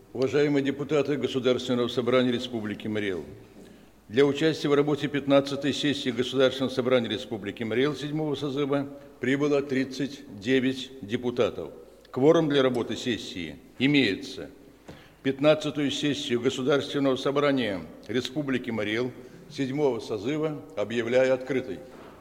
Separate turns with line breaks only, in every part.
Уважаемые депутаты Государственного собрания Республики Марий Эл, для участия в работе 15-й сессии Государственного собрания Республики Марий Эл 7-го созыва прибыло 39 депутатов. Кворум для работы сессии имеется. 15-ю сессию Государственного собрания Республики Марий Эл 7-го созыва объявляю открытой.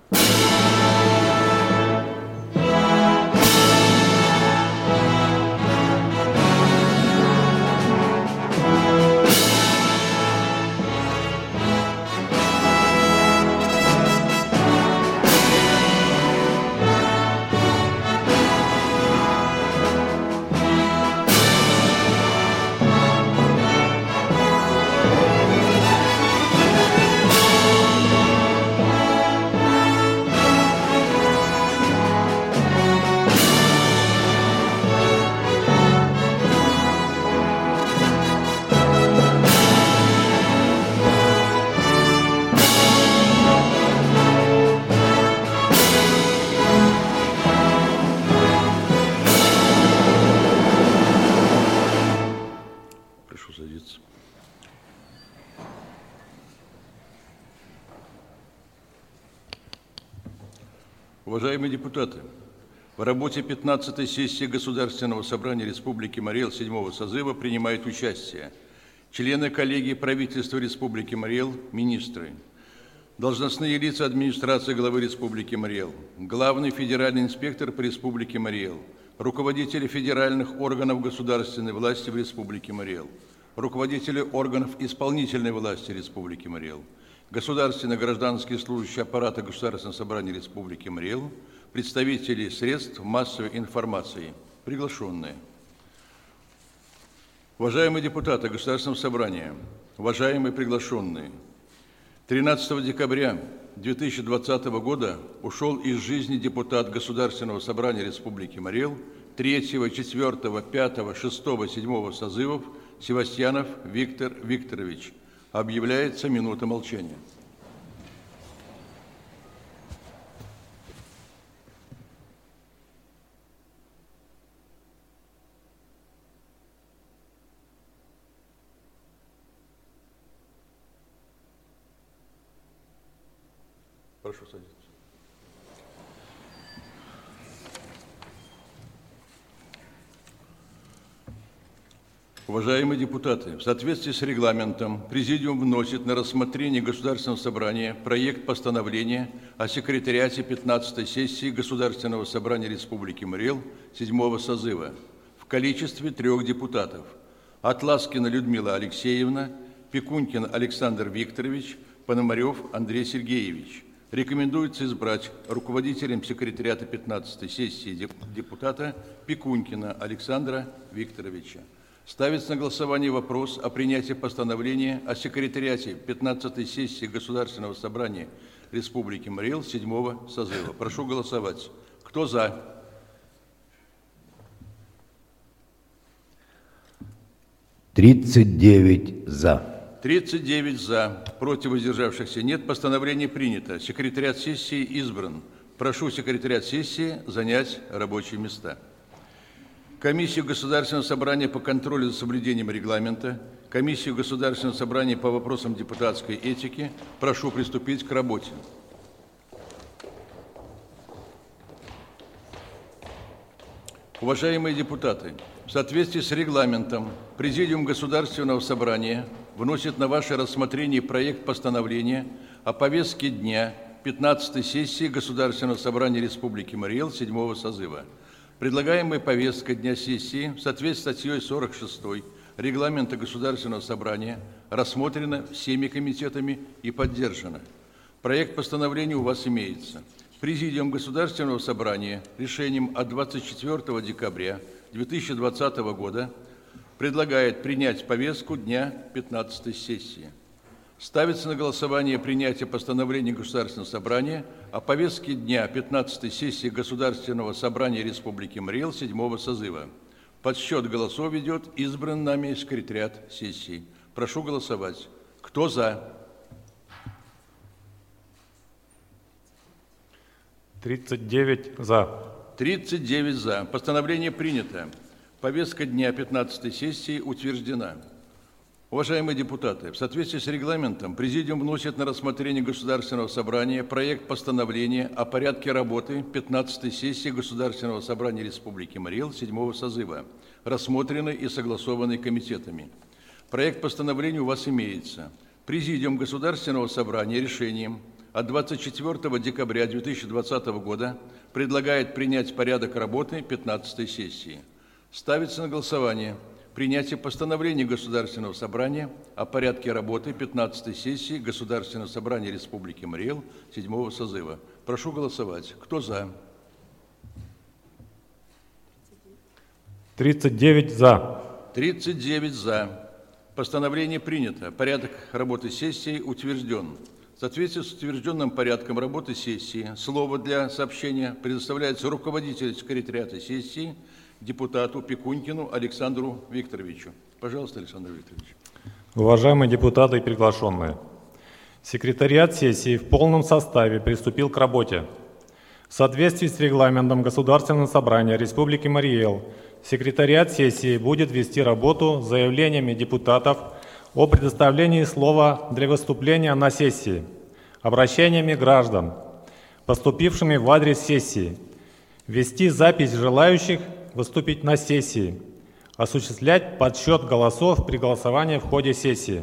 Уважаемые депутаты, в работе 15-й сессии Государственного собрания Республики Марий Эл 7-го созыва принимают участие члены коллегии правительства Республики Марий Эл, министры, должностные лица администрации главы Республики Марий Эл, главный федеральный инспектор по Республике Марий Эл, руководители федеральных органов государственной власти в Республике Марий Эл, руководители органов исполнительной власти Республики Марий Эл, государственные гражданские служащие аппарата Государственного собрания Республики Марий Эл, представители средств массовой информации, приглашенные. Уважаемые депутаты Государственного собрания, уважаемые приглашенные, 13 декабря 2020 года ушел из жизни депутат Государственного собрания Республики Марий Эл 3, 4, 5, 6, 7 созывов Севастьянов Виктор Викторович. Объявляется минута молчания. Прошу садиться. Уважаемые депутаты, в соответствии с регламентом Президиум вносит на рассмотрение Государственного собрания проект постановления о секретариате 15-й сессии Государственного собрания Республики Марий Эл 7-го созыва в количестве 3 депутатов: Атласкина Людмила Алексеевна, Пекунькин Александр Викторович, Пономарев Андрей Сергеевич. Рекомендуется избрать руководителем секретариата 15-й сессии депутата Пекунькина Александра Викторовича. Ставится на голосование вопрос о принятии постановления о секретариате 15-й сессии Государственного собрания Республики Марий Эл 7-го созыва. Прошу голосовать. Кто за?
«39 за».
39 за. Против воздержавшихся нет. Постановление принято. Секретариат сессии избран. Прошу секретариат сессии занять рабочие места. Комиссию Государственного собрания по контролю за соблюдением регламента, Комиссию Государственного собрания по вопросам депутатской этики прошу приступить к работе. Уважаемые депутаты, в соответствии с регламентом Президиум Государственного собрания вносит на ваше рассмотрение проект постановления о повестке дня 15-й сессии Государственного собрания Республики Марий Эл 7-го созыва. Предлагаемая повестка дня сессии в соответствии с статьей 46 Регламента Государственного собрания рассмотрена всеми комитетами и поддержана. Проект постановления у вас имеется. Президиум Государственного собрания решением от 24 декабря 2020 года предлагает принять повестку дня 15-й сессии. Ставится на голосование принятие постановления Государственного собрания о повестке дня 15-й сессии Государственного собрания Республики Марий Эл 7-го созыва. Подсчет голосов ведет избранный нами секретариат сессии. Прошу голосовать. Кто за?
39 за.
39 за. Постановление принято. Повестка дня 15-й сессии утверждена. Уважаемые депутаты, в соответствии с регламентом Президиум вносит на рассмотрение Государственного собрания проект постановления о порядке работы 15-й сессии Государственного собрания Республики Марий Эл 7-го созыва, рассмотренный и согласованный комитетами. Проект постановления у вас имеется. Президиум Государственного собрания решением от 24 декабря 2020 года предлагает принять порядок работы 15-й сессии. Ставится на голосование принятие постановления Государственного собрания о порядке работы 15-й сессии Государственного собрания Республики Марий Эл 7-го созыва. Прошу голосовать. Кто за?
39 за.
39 за. Постановление принято. Порядок работы сессии утвержден. В соответствии с утвержденным порядком работы сессии слово для сообщения предоставляется руководителю секретариата сессии, депутату Пекунькину Александру Викторовичу. Пожалуйста, Александр Викторович.
Уважаемые депутаты и приглашенные, секретариат сессии в полном составе приступил к работе. В соответствии с регламентом Государственного собрания Республики Марий Эл, секретариат сессии будет вести работу с заявлениями депутатов о предоставлении слова для выступления на сессии, обращениями граждан, поступившими в адрес сессии, вести запись желающих выступить на сессии, осуществлять подсчет голосов при голосовании в ходе сессии.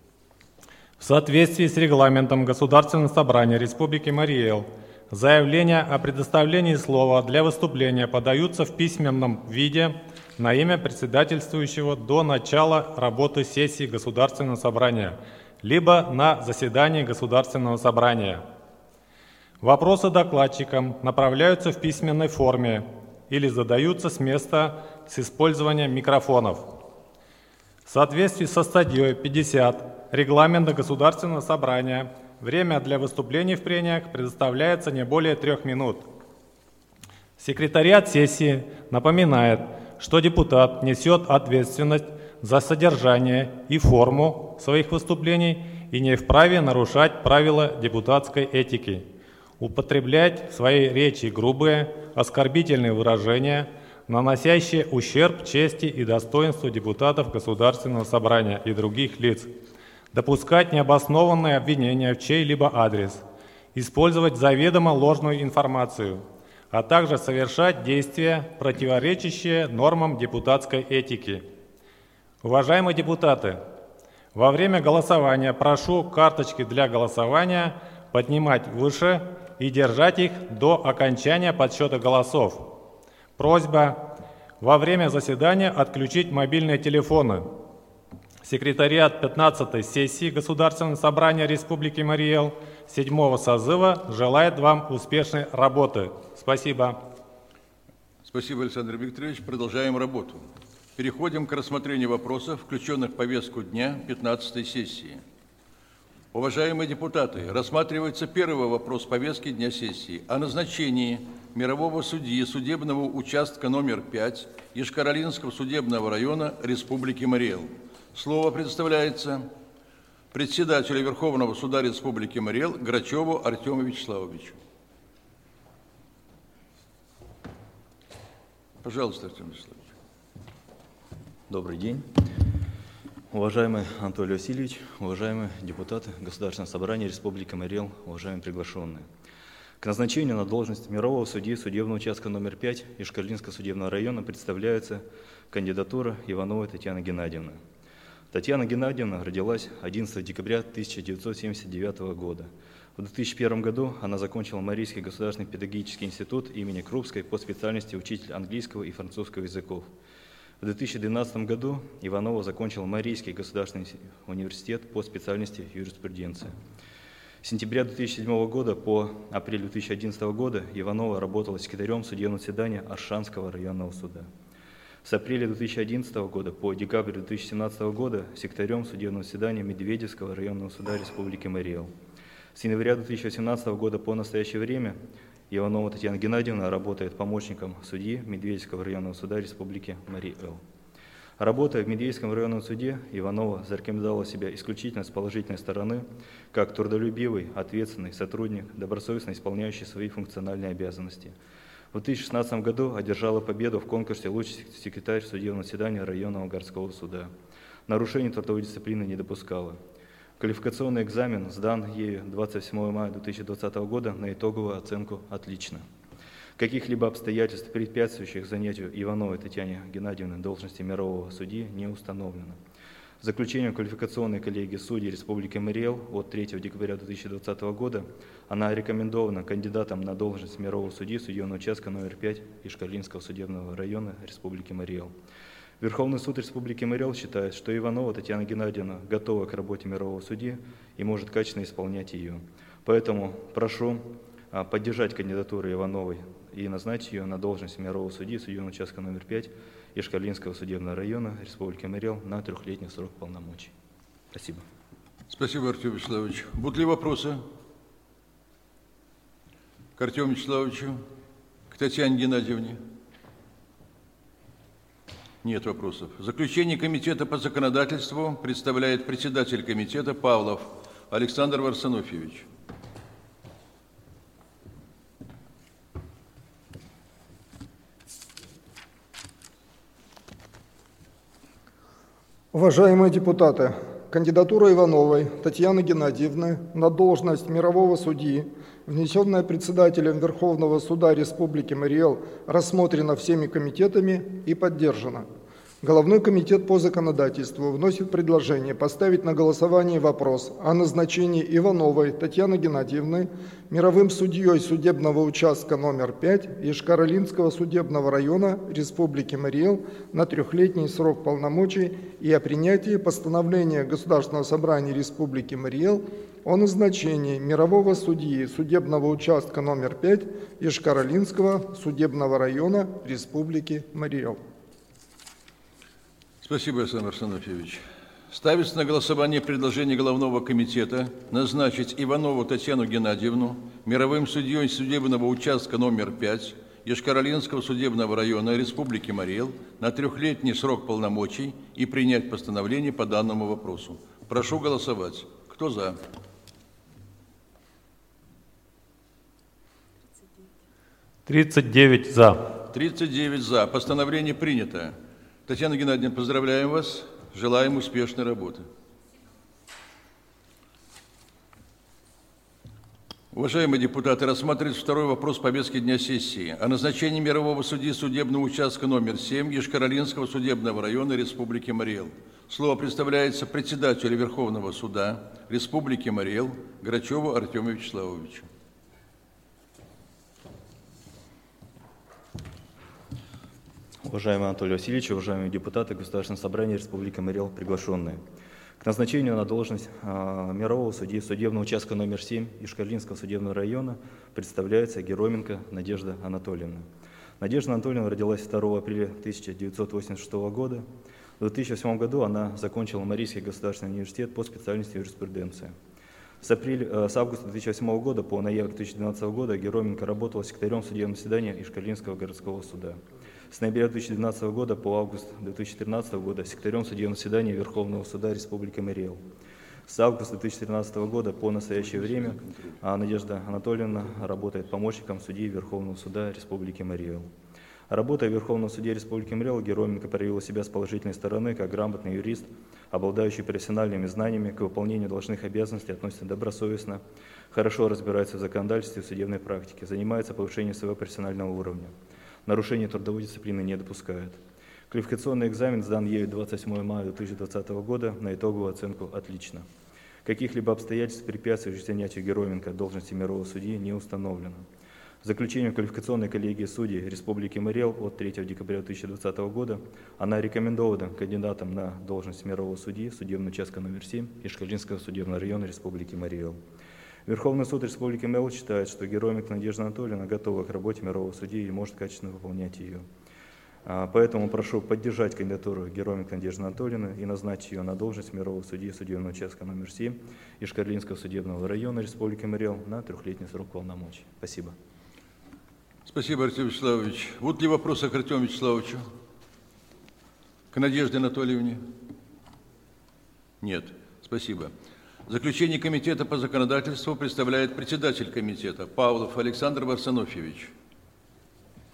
В соответствии с регламентом Государственного собрания Республики Марий Эл, заявления о предоставлении слова для выступления подаются в письменном виде на имя председательствующего до начала работы сессии Государственного собрания, либо на заседании Государственного собрания. Вопросы докладчикам направляются в письменной форме или задаются с места с использованием микрофонов. В соответствии со статьей 50 Регламента Государственного собрания время для выступлений в прениях предоставляется не более 3 минут. Секретариат сессии напоминает, что депутат несет ответственность за содержание и форму своих выступлений и не вправе нарушать правила депутатской этики, употреблять в своей речи грубые, оскорбительные выражения, наносящие ущерб чести и достоинству депутатов Государственного собрания и других лиц, допускать необоснованные обвинения в чей-либо адрес, использовать заведомо ложную информацию, а также совершать действия, противоречащие нормам депутатской этики. Уважаемые депутаты, во время голосования прошу карточки для голосования поднимать выше и держать их до окончания подсчета голосов. Просьба во время заседания отключить мобильные телефоны. Секретариат 15-й сессии Государственного собрания Республики Марий Эл 7-го созыва желает вам успешной работы. Спасибо.
Спасибо, Александр Викторович. Продолжаем работу. Переходим к рассмотрению вопросов, включенных в повестку дня 15-й сессии. Уважаемые депутаты, рассматривается первый вопрос повестки дня сессии о назначении мирового судьи судебного участка номер 5 Ешкар-Олинского судебного района Республики Марий Эл. Слово предоставляется председателю Верховного суда Республики Марий Эл Грачеву Артему Вячеславовичу. Пожалуйста, Артем Вячеславович.
Добрый день. Уважаемый Анатолий Васильевич, уважаемые депутаты Государственного собрания Республики Марий Эл, уважаемые приглашенные. К назначению на должность мирового судьи судебного участка номер 5 Ешкар-Олинского судебного района представляется кандидатура Ивановой Татьяны Геннадьевны. Татьяна Геннадьевна родилась 11 декабря 1979 года. В 2001 году она закончила Марийский государственный педагогический институт имени Крупской по специальности учитель английского и французского языков. В 2012 году Иванова закончила Марийский государственный университет по специальности юриспруденция. С сентября 2007 года по апрель 2011 года Иванова работала секретарем судебного заседания Аршанского районного суда. С апреля 2011 года по декабрь 2017 года секретарем судебного заседания Медведевского районного суда Республики Марий Эл. С января 2018 года по настоящее время Иванова Татьяна Геннадьевна работает помощником судьи Медведевского районного суда Республики Марий Эл. Работая в Медведевском районном суде, Иванова зарекомендовала себя исключительно с положительной стороны, как трудолюбивый, ответственный сотрудник, добросовестно исполняющий свои функциональные обязанности. В 2016 году одержала победу в конкурсе «Лучший секретарь судебного заседания районного городского суда». Нарушений трудовой дисциплины не допускала. Квалификационный экзамен сдан ею 27 мая 2020 года на итоговую оценку «Отлично». Каких-либо обстоятельств, препятствующих занятию Ивановой Татьяне Геннадьевны должности мирового судьи, не установлено. Заключением квалификационной коллегии судей Республики Мариэл от 3 декабря 2020 года она рекомендована кандидатом на должность мирового судьи судебного участка номер 5 Ишкалинского судебного района Республики Мариэл. Верховный суд Республики Мариэл считает, что Иванова Татьяна Геннадьевна готова к работе мирового судьи и может качественно исполнять ее. Поэтому прошу поддержать кандидатуру Ивановой и назначить ее на должность мирового судьи судебного участка номер 5 Ишкалинского судебного района Республики Мариэл на 3-летний срок полномочий. Спасибо.
Спасибо, Артем Вячеславович. Будут ли вопросы к Артему Вячеславовичу, к Татьяне Геннадьевне? Нет вопросов. Заключение комитета по законодательству представляет председатель комитета Павлов Александр Варсонофьевич.
Уважаемые депутаты, кандидатура Ивановой Татьяны Геннадьевны на должность мирового судьи, внесенная председателем Верховного суда Республики Мариэл, рассмотрена всеми комитетами и поддержана. Головной комитет по законодательству вносит предложение поставить на голосование вопрос о назначении Ивановой Татьяны Геннадьевны мировым судьей судебного участка номер 5 Ишкаролинского судебного района Республики Мариэл на 3-летний срок полномочий и о принятии постановления Государственного собрания Республики Мариэл о назначении мирового судьи судебного участка номер 5 Ишкаролинского судебного района Республики Мариэл.
Спасибо, Александр Арсенофьевич. Ставится на голосование предложение Головного комитета назначить Иванову Татьяну Геннадьевну мировым судьей судебного участка номер 5 Ишкаролинского судебного района Республики Мариэл на 3-летний срок полномочий и принять постановление по данному вопросу. Прошу голосовать. Кто за?
«39 за».
39 за. Постановление принято. Татьяна Геннадьевна, поздравляем вас, желаем успешной работы. Уважаемые депутаты, рассматривается второй вопрос повестки дня сессии о назначении мирового судьи судебного участка номер 7 Ишкаролинского судебного района Республики Мариэл. Слово представляется председателю Верховного суда Республики Мариэл Грачеву Артему Вячеславовичу.
Уважаемый Анатолий Васильевич, уважаемые депутаты Государственного собрания Республики Мариэл, приглашенные. К назначению на должность мирового судьи судебного участка номер 7 Ишкалинского судебного района представляется Героменко Надежда Анатольевна. Надежда Анатольевна родилась 2 апреля 1986 года. В 2008 году она закончила Марийский государственный университет по специальности юриспруденция. С августа 2008 года по ноябрь 2012 года Героменко работала секретарем судебного заседания Ишкалинского городского суда. С ноября 2012 года по август 2013 года секретарем судебного заседания Верховного суда Республики Мариэл. С августа 2013 года по настоящее время Надежда Анатольевна работает помощником судьи Верховного суда Республики Мариэл. Работая в Верховном суде Республики Мариэл, Героменко проявила себя с положительной стороны как грамотный юрист, обладающий профессиональными знаниями, к выполнению должностных обязанностей относится добросовестно, хорошо разбирается в законодательстве и судебной практике, занимается повышением своего профессионального уровня. Нарушение трудовой дисциплины не допускает. Квалификационный экзамен сдан ею 27 мая 2020 года на итоговую оценку «Отлично». Каких-либо обстоятельств, препятствующих занятию Героменко должности мирового судьи, не установлено. Заключением квалификационной коллегии судей Республики Мариэл от 3 декабря 2020 года она рекомендована кандидатом на должность мирового судьи судебного участка номер 7 Ишкалинского судебного района Республики Мариэл. Верховный суд Республики Мариэл считает, что Героменко Надежда Анатольевна готова к работе мирового судьи и может качественно выполнять ее. Поэтому прошу поддержать кандидатуру Героменко Надежды Анатольевны и назначить ее на должность мирового судьи судебного участка номер 7 Ишкалинского судебного района Республики Мариэл на 3-летний срок полномочий. Спасибо.
Спасибо, Артем Вячеславович. Будут ли вопросы к Артему Вячеславовичу? К Надежде Анатольевне? Нет. Спасибо. Заключение комитета по законодательству представляет председатель комитета Павлов Александр Варсонофьевич.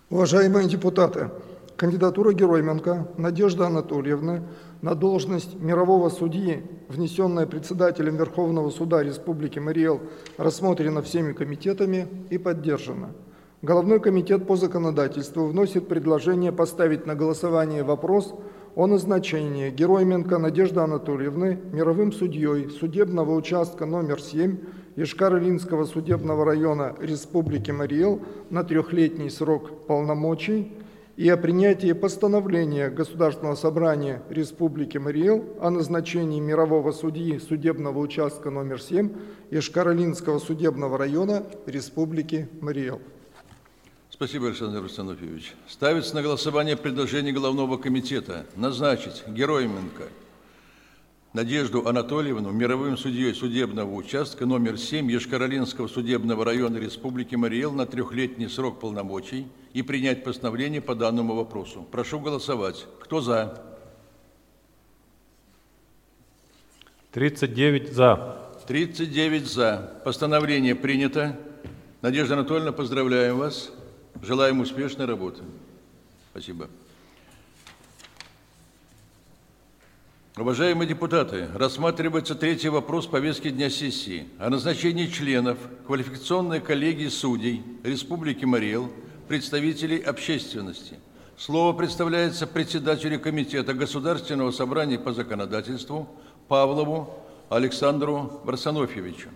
Уважаемые депутаты, кандидатура Геройменко Надежды Анатольевны на должность мирового судьи, внесенная председателем Верховного суда Республики Марий Эл, рассмотрена всеми комитетами и поддержана. Головной комитет по законодательству вносит предложение поставить на голосование вопрос о назначении Геройменко Надежды Анатольевны мировым судьей судебного участка номер 7 Йошкар-Олинского судебного района Республики Марий Эл на 3-летний срок полномочий и о принятии постановления Государственного собрания Республики Марий Эл о назначении мирового судьи судебного участка номер 7 Йошкар-Олинского судебного района Республики Марий Эл.
Спасибо, Александр Рустамович. Ставится на голосование предложение Головного комитета назначить Геройменко Надежду Анатольевну мировым судьей судебного участка номер 7 Йошкар-Олинского судебного района Республики Марий Эл на 3-летний срок полномочий и принять постановление по данному вопросу. Прошу голосовать. Кто за?
39 за.
39 за. Постановление принято. Надежда Анатольевна, поздравляем вас. Желаем успешной работы. Спасибо. Уважаемые депутаты, рассматривается третий вопрос повестки дня сессии о назначении членов квалификационной коллегии судей Республики Марий Эл, представителей общественности. Слово предоставляется председателю Комитета Государственного собрания по законодательству Павлову Александру Варсонофьевичу.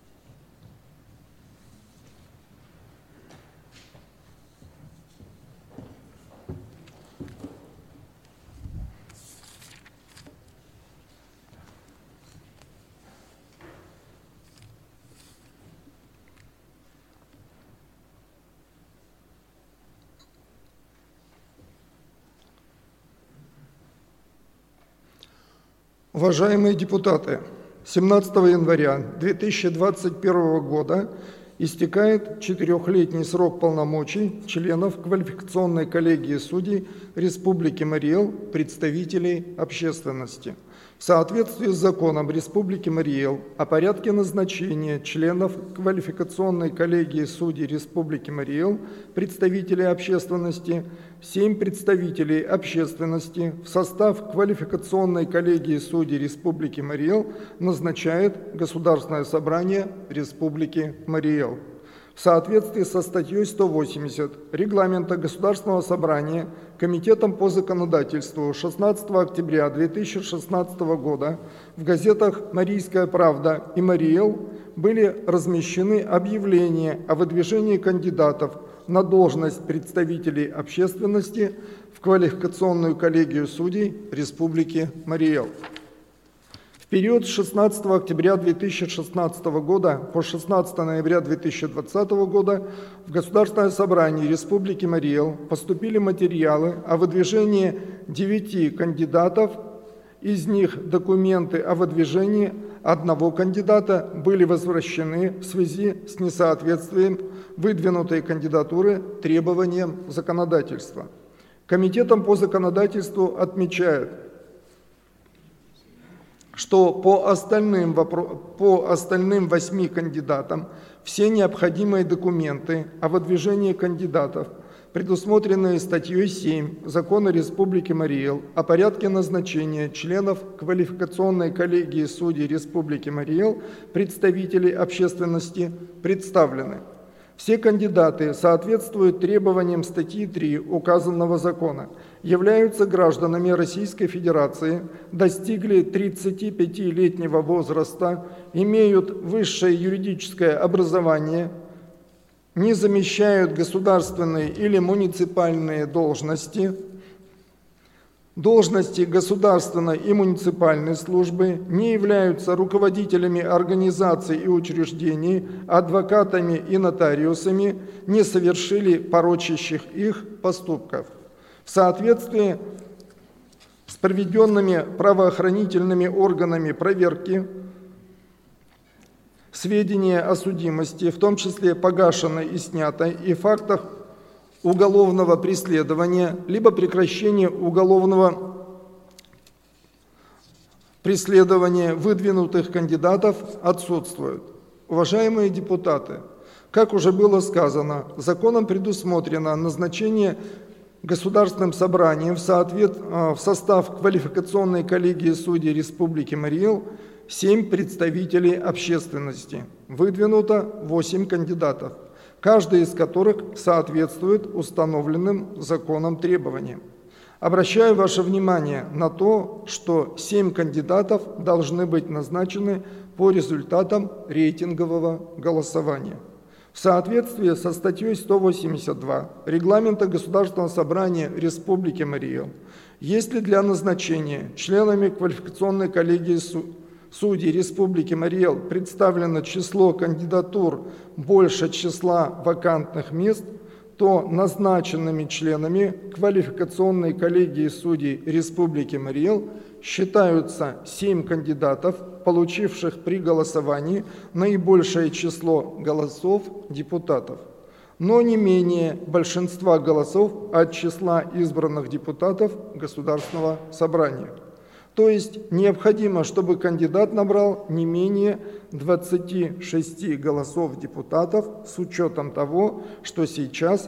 Уважаемые депутаты, 17 января 2021 года истекает 4-летний срок полномочий членов квалификационной коллегии судей Республики Марий Эл, представителей общественности. В соответствии с законом Республики Марий Эл о порядке назначения членов квалификационной коллегии судей Республики Марий Эл, представителей общественности, 7 представителей общественности в состав квалификационной коллегии судей Республики Марий Эл назначает Государственное собрание Республики Марий Эл. В соответствии со статьей 180 Регламента Государственного собрания Комитетом по законодательству 16 октября 2016 года в газетах «Марийская правда» и «Марий Эл» были размещены объявления о выдвижении кандидатов на должность представителей общественности в квалификационную коллегию судей Республики Марий Эл. В период с 16 октября 2016 года по 16 ноября 2020 года в Государственное собрание Республики Марий Эл поступили материалы о выдвижении 9 кандидатов, из них документы о выдвижении 1 кандидата были возвращены в связи с несоответствием выдвинутой кандидатуры требованиям законодательства. Комитетом по законодательству отмечают, что по остальным 8 кандидатам все необходимые документы о выдвижении кандидатов, предусмотренные статьей 7 Закона Республики Марий Эл о порядке назначения членов квалификационной коллегии судей Республики Марий Эл, представителей общественности, представлены. Все кандидаты соответствуют требованиям статьи 3 указанного закона, являются гражданами Российской Федерации, достигли 35-летнего возраста, имеют высшее юридическое образование, не замещают государственные или муниципальные должности, должности государственной и муниципальной службы, не являются руководителями организаций и учреждений, адвокатами и нотариусами, не совершили порочащих их поступков. В соответствии с проведенными правоохранительными органами проверки, сведения о судимости, в том числе погашенной и снятой, и фактах уголовного преследования, либо прекращения уголовного преследования выдвинутых кандидатов отсутствуют. Уважаемые депутаты, Как уже было сказано, законом предусмотрено назначение Государственным собранием в состав квалификационной коллегии судей Республики Марий Эл 7 представителей общественности. Выдвинуто 8 кандидатов, каждый из которых соответствует установленным законом требованиям. Обращаю ваше внимание на то, что 7 кандидатов должны быть назначены по результатам рейтингового голосования. В соответствии со статьей 182 Регламента Государственного собрания Республики Марий Эл, если для назначения членами квалификационной коллегии судей Республики Марий Эл представлено число кандидатур больше числа вакантных мест, то назначенными членами квалификационной коллегии судей Республики Марий Эл считаются 7 кандидатов, получивших при голосовании наибольшее число голосов депутатов, но не менее большинства голосов от числа избранных депутатов Государственного собрания. То есть необходимо, чтобы кандидат набрал не менее 26 голосов депутатов с учетом того, что сейчас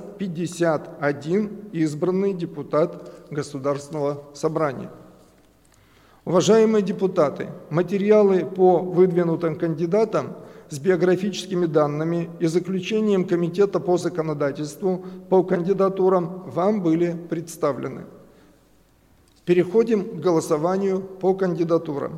51 избранный депутат Государственного собрания. Уважаемые депутаты, материалы по выдвинутым кандидатам с биографическими данными и заключением Комитета по законодательству по кандидатурам вам были представлены. Переходим к голосованию по кандидатурам.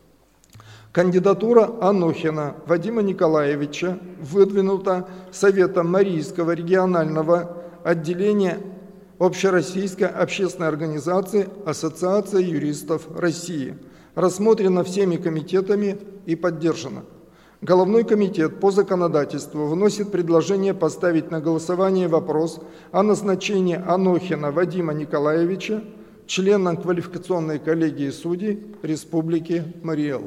Кандидатура Анохина Вадима Николаевича выдвинута Советом Марийского регионального отделения Общероссийской общественной организации Ассоциация юристов России. Рассмотрена всеми комитетами и поддержана. Головной комитет по законодательству вносит предложение поставить на голосование вопрос о назначении Анохина Вадима Николаевича членом квалификационной коллегии судей Республики Марий Эл.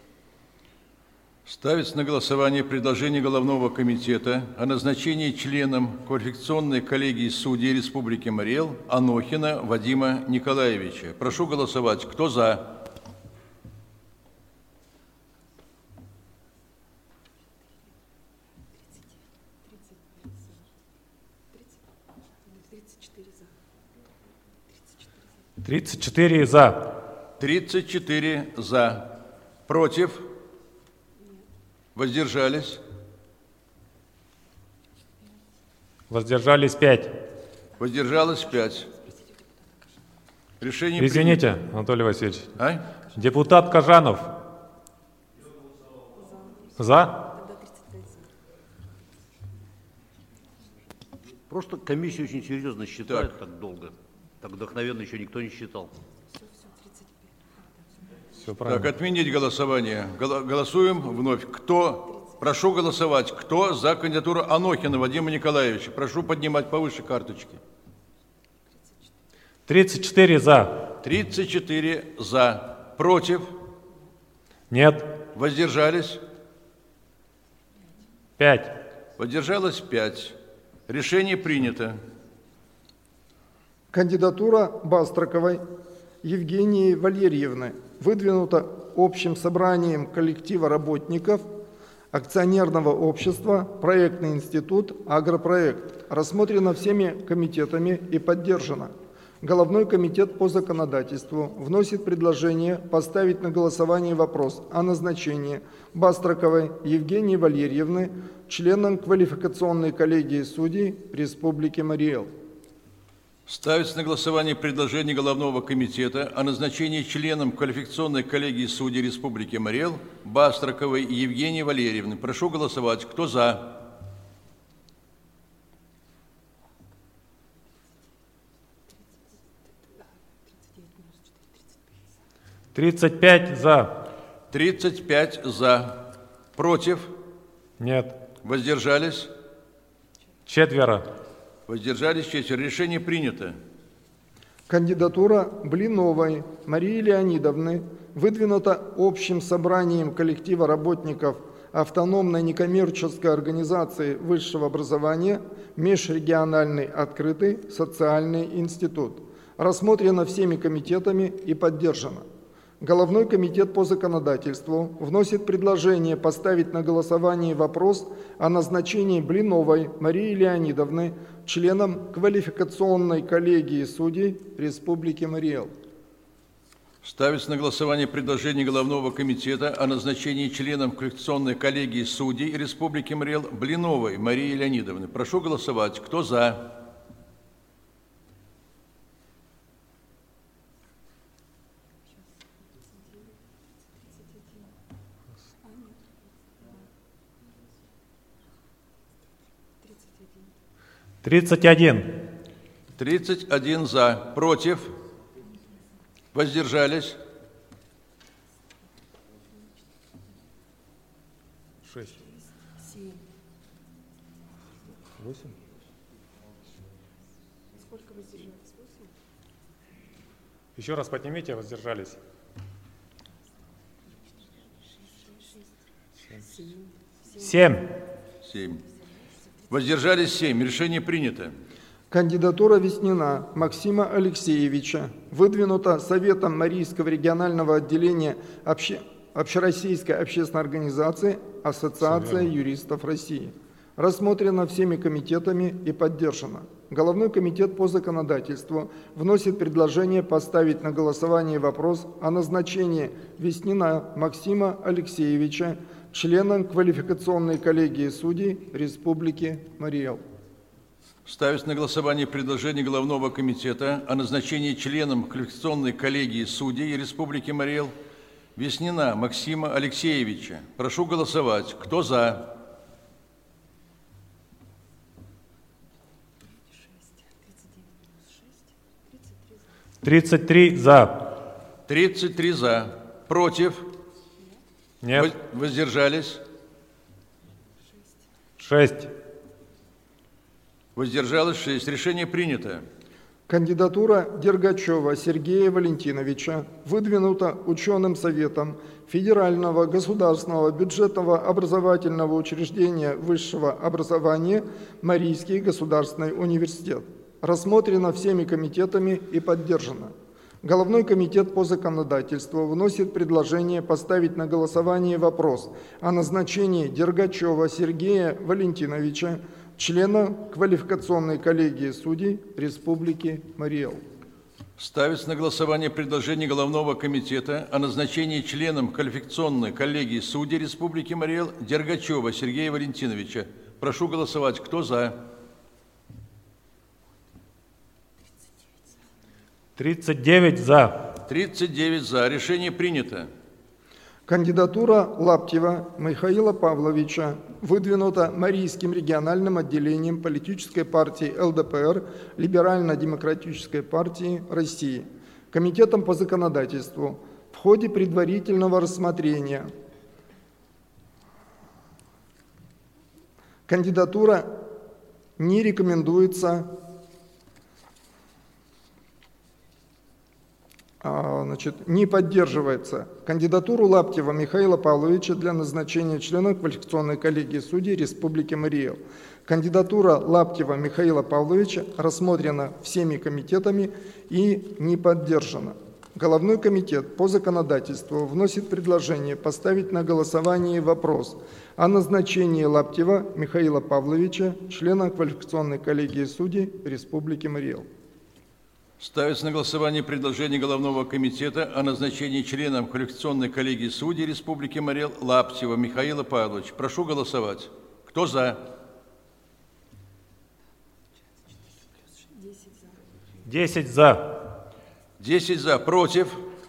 Ставится на голосование предложение Головного комитета о назначении членом квалификационной коллегии судей Республики Марий Эл Анохина Вадима Николаевича. Прошу голосовать. Кто за?
«34 за».
34 за. Против? Воздержались?
Воздержались 5.
Воздержалось 5. Решение
Извините, Анатолий Васильевич.
принято.
Депутат Кожанов. За?
Просто комиссия очень серьезно считает так долго. Так вдохновенно еще никто не считал.
Все правильно.
Так, отменить голосование. Голосуем вновь. Прошу голосовать. Кто за кандидатуру Анохина Вадима Николаевича? Прошу поднимать повыше карточки.
34 за.
34 за. Против?
Нет.
Воздержались?
5.
Воздержалось 5. Решение принято.
Кандидатура Бастраковой Евгении Валерьевны выдвинута общим собранием коллектива работников акционерного общества «Проектный институт Агропроект». Рассмотрена всеми комитетами и поддержана. Головной комитет по законодательству вносит предложение поставить на голосование вопрос о назначении Бастраковой Евгении Валерьевны членом квалификационной коллегии судей Республики Марий Эл.
Ставится на голосование предложение Головного комитета о назначении членом квалификационной коллегии судей Республики Марий Эл Бастраковой Евгении Валерьевны. Прошу голосовать. Кто за?
«35 за».
35 за. Против?
Нет.
Воздержались?
4.
Воздержались 4. Решение принято.
Кандидатура Блиновой Марии Леонидовны выдвинута общим собранием коллектива работников автономной некоммерческой организации высшего образования Межрегиональный открытый социальный институт. Рассмотрена всеми комитетами и поддержана. Головной комитет по законодательству вносит предложение поставить на голосование вопрос о назначении Блиновой Марии Леонидовны членом квалификационной коллегии судей Республики Марий Эл.
Ставится на голосование предложение Головного комитета о назначении членом квалификационной коллегии судей Республики Марий Эл Блиновой Марии Леонидовны. Прошу голосовать. Кто за?
Тридцать один.
31 за. Против? Воздержались?
6. 8.
Сколько воздержались? 8?
Еще раз поднимите, воздержались. 7.
7. Воздержались 7. Решение принято.
Кандидатура Веснина Максима Алексеевича выдвинута Советом Марийского регионального отделения Общероссийской общественной организации Ассоциация юристов России. Рассмотрена всеми комитетами и поддержана. Головной комитет по законодательству вносит предложение поставить на голосование вопрос о назначении Веснина Максима Алексеевича членом квалификационной коллегии судей Республики Марий Эл.
Ставится на голосование предложение Головного комитета о назначении членом квалификационной коллегии судей Республики Марий Эл Веснина Максима Алексеевича. Прошу голосовать. Кто за?
33 за.
33 за. Против?
Нет.
Воздержались?
6.
Воздержалось 6. Решение принято.
Кандидатура Дергачева Сергея Валентиновича выдвинута ученым советом Федерального государственного бюджетного образовательного учреждения высшего образования Марийский государственный университет. Рассмотрена всеми комитетами и поддержана. Головной комитет по законодательству вносит предложение поставить на голосование вопрос о назначении Дергачева Сергея Валентиновича члена квалификационной коллегии судей Республики Марий Эл.
Ставится на голосование предложение Головного комитета о назначении членом квалификационной коллегии судей Республики Марий Эл Дергачева Сергея Валентиновича. Прошу голосовать. Кто за?
39 за.
39 за. Решение принято.
Кандидатура Лаптева Михаила Павловича выдвинута Марийским региональным отделением политической партии ЛДПР Либерально-демократической партии России, Комитетом по законодательству в ходе предварительного рассмотрения. Кандидатура не рекомендуется не поддерживается. Кандидатуру Лаптева Михаила Павловича для назначения члена квалификационной коллегии судей Республики Марий Эл. Кандидатура Лаптева Михаила Павловича рассмотрена всеми комитетами и не поддержана. Головной комитет по законодательству вносит предложение поставить на голосование вопрос о назначении Лаптева Михаила Павловича члена квалификационной коллегии судей Республики Марий Эл.
Ставится на голосование предложение Головного комитета о назначении членом квалификационной коллегии судей Республики Марий Эл Лаптева Михаила Павловича. Прошу голосовать. Кто за?
10 за.
10 за. Против?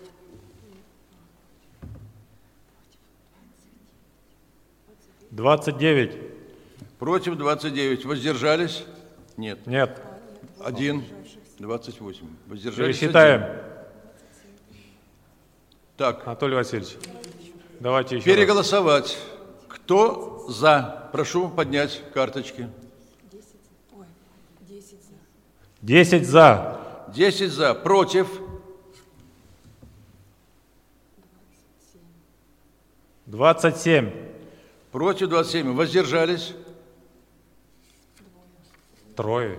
«29».
Против 29. Воздержались? Нет.
Нет.
1. 28. Воздержались?
Пересчитаем.
1. Так.
Анатолий Васильевич, давайте еще
Переголосовать. Кто за? Прошу поднять карточки.
10 за.
10 за. Против?
27.
Против 27. Воздержались?
3.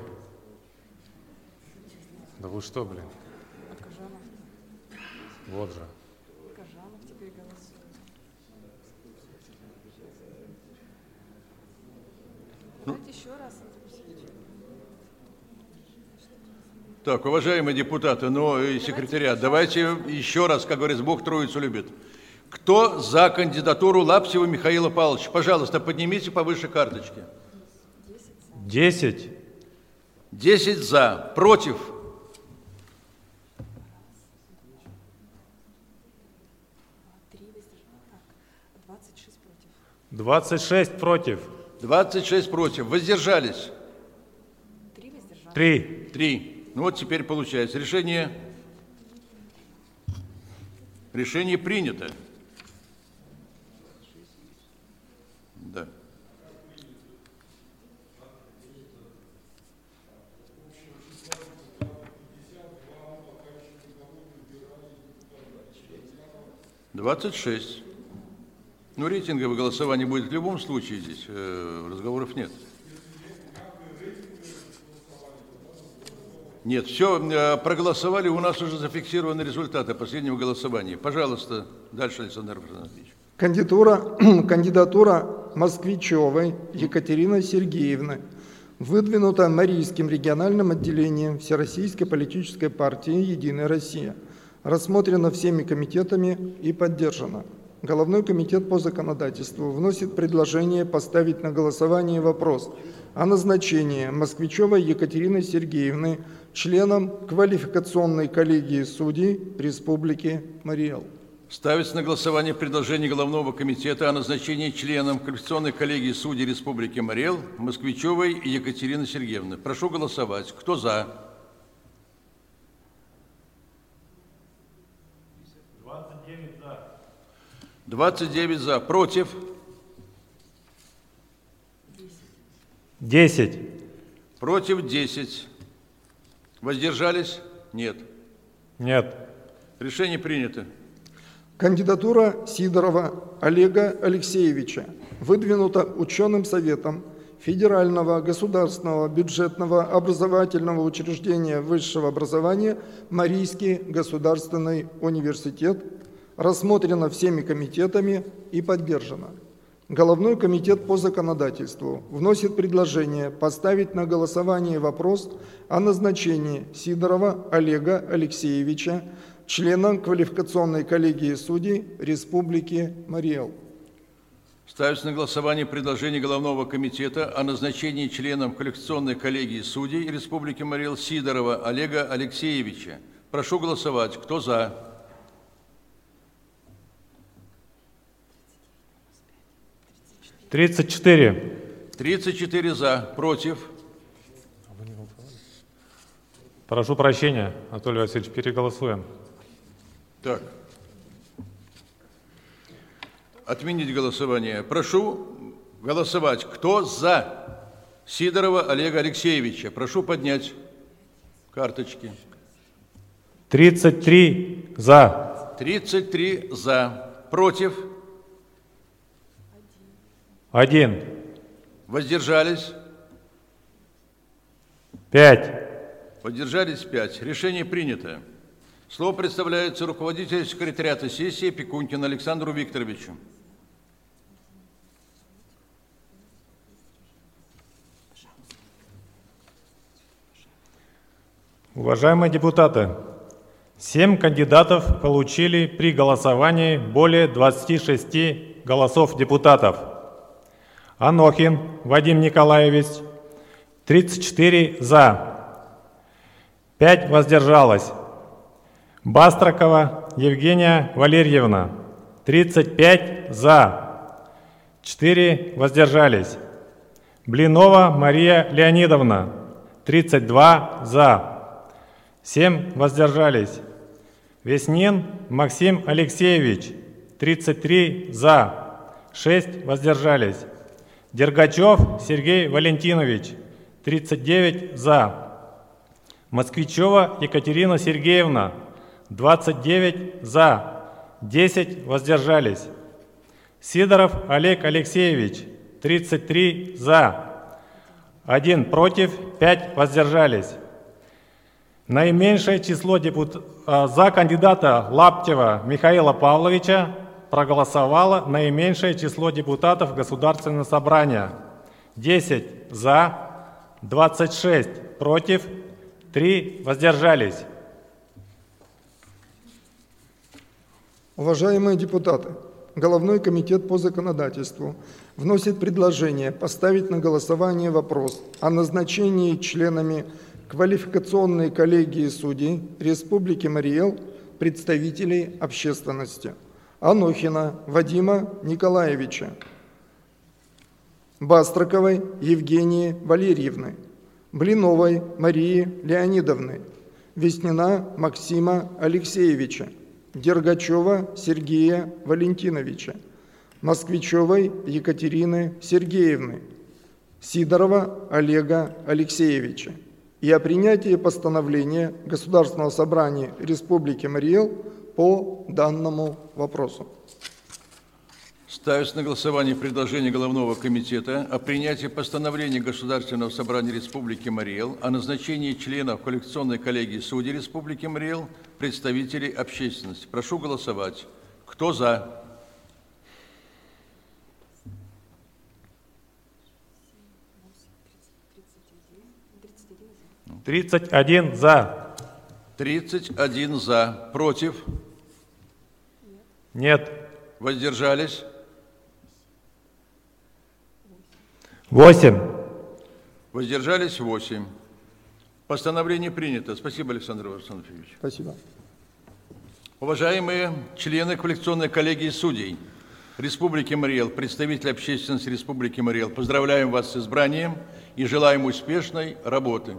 Да вы что, блин? Вот же.
Давайте еще раз.
Так, уважаемые депутаты, ну и секретариат, давайте еще раз, как говорится, Бог Троицу любит. Кто за кандидатуру Лаптева Михаила Павловича? Пожалуйста, поднимите повыше карточки.
10.
10 за. Против?
Три воздержалось. Так, 26 против.
26 против.
26 против. Воздержались?
3 воздержалось.
3.
3. Ну вот теперь получается. Решение принято. Да. «26». Ну, рейтинговое голосование будет в любом случае здесь, разговоров нет. Нет, все, проголосовали, у нас уже зафиксированы результаты последнего голосования. Пожалуйста, дальше, Александр Францович.
Кандидатура Москвичевой Екатерины Сергеевны выдвинута Марийским региональным отделением Всероссийской политической партии «Единая Россия». Рассмотрена всеми комитетами и поддержана. Головной комитет по законодательству вносит предложение поставить на голосование вопрос о назначении Москвичевой Екатерины Сергеевны членом квалификационной коллегии судей Республики Марий Эл.
Ставится на голосование предложение Головного комитета о назначении членом квалификационной коллегии судей Республики Марий Эл Москвичевой Екатерины Сергеевны. Прошу голосовать. Кто за? 29 за. Против?
10.
Против 10. Воздержались? Нет.
Нет.
Решение принято.
Кандидатура Сидорова Олега Алексеевича выдвинута ученым советом Федерального государственного бюджетного образовательного учреждения высшего образования Марийский государственный университет, рассмотрена всеми комитетами и поддержана. Головной комитет по законодательству вносит предложение поставить на голосование вопрос о назначении Сидорова Олега Алексеевича членом квалификационной коллегии судей Республики Марий Эл.
Ставится на голосование предложение Головного комитета о назначении членом квалификационной коллегии судей Республики Марий Эл Сидорова Олега Алексеевича. Прошу голосовать. Кто за?
34.
34 за. Против?
Прошу прощения, Анатолий Васильевич, переголосуем.
Так. Отменить голосование. Прошу голосовать. Кто за Сидорова Олега Алексеевича? Прошу поднять карточки.
33 за.
33 за. Против?
1.
Воздержались?
5.
Воздержались 5. Решение принято. Слово представляется руководителю секретариата сессии Пекунькину Александру Викторовичу.
Уважаемые депутаты, 7 кандидатов получили при голосовании более 26 голосов депутатов. Анохин Вадим Николаевич, 34 за, 5 воздержалось. Бастракова Евгения Валерьевна, 35 за, 4 воздержались. Блинова Мария Леонидовна, 32 за, 7 воздержались. Веснин Максим Алексеевич, 33 за, 6 воздержались. Дергачев Сергей Валентинович, 39 за. Москвичева Екатерина Сергеевна, 29 за, 10 воздержались. Сидоров Олег Алексеевич, 33 за, 1 против, 5 воздержались. Наименьшее число за кандидата Лаптева Михаила Павловича проголосовало наименьшее число депутатов Государственного собрания 10 за, 26 против, 3 воздержались.
Уважаемые депутаты, Головной комитет по законодательству вносит предложение поставить на голосование вопрос о назначении членами квалификационной коллегии судей Республики Марий Эл представителей общественности: Анохина Вадима Николаевича, Бастраковой Евгении Валерьевны, Блиновой Марии Леонидовны, Веснина Максима Алексеевича, Дергачева Сергея Валентиновича, Москвичевой Екатерины Сергеевны, Сидорова Олега Алексеевича и о принятии постановления Государственного собрания Республики Марий Эл по данному вопросу.
Ставится на голосование предложение Головного комитета о принятии постановления Государственного собрания Республики Марий Эл о назначении членов квалификационной коллегии судей Республики Марий Эл представителей общественности. Прошу голосовать. Кто за?
31 за.
31 за. Против?
Нет.
Воздержались?
8.
Воздержались 8. Постановление принято. Спасибо, Александр Александрович.
Спасибо.
Уважаемые члены квалификационной коллегии судей Республики Марий Эл, представители общественности Республики Марий Эл, поздравляем вас с избранием и желаем успешной работы.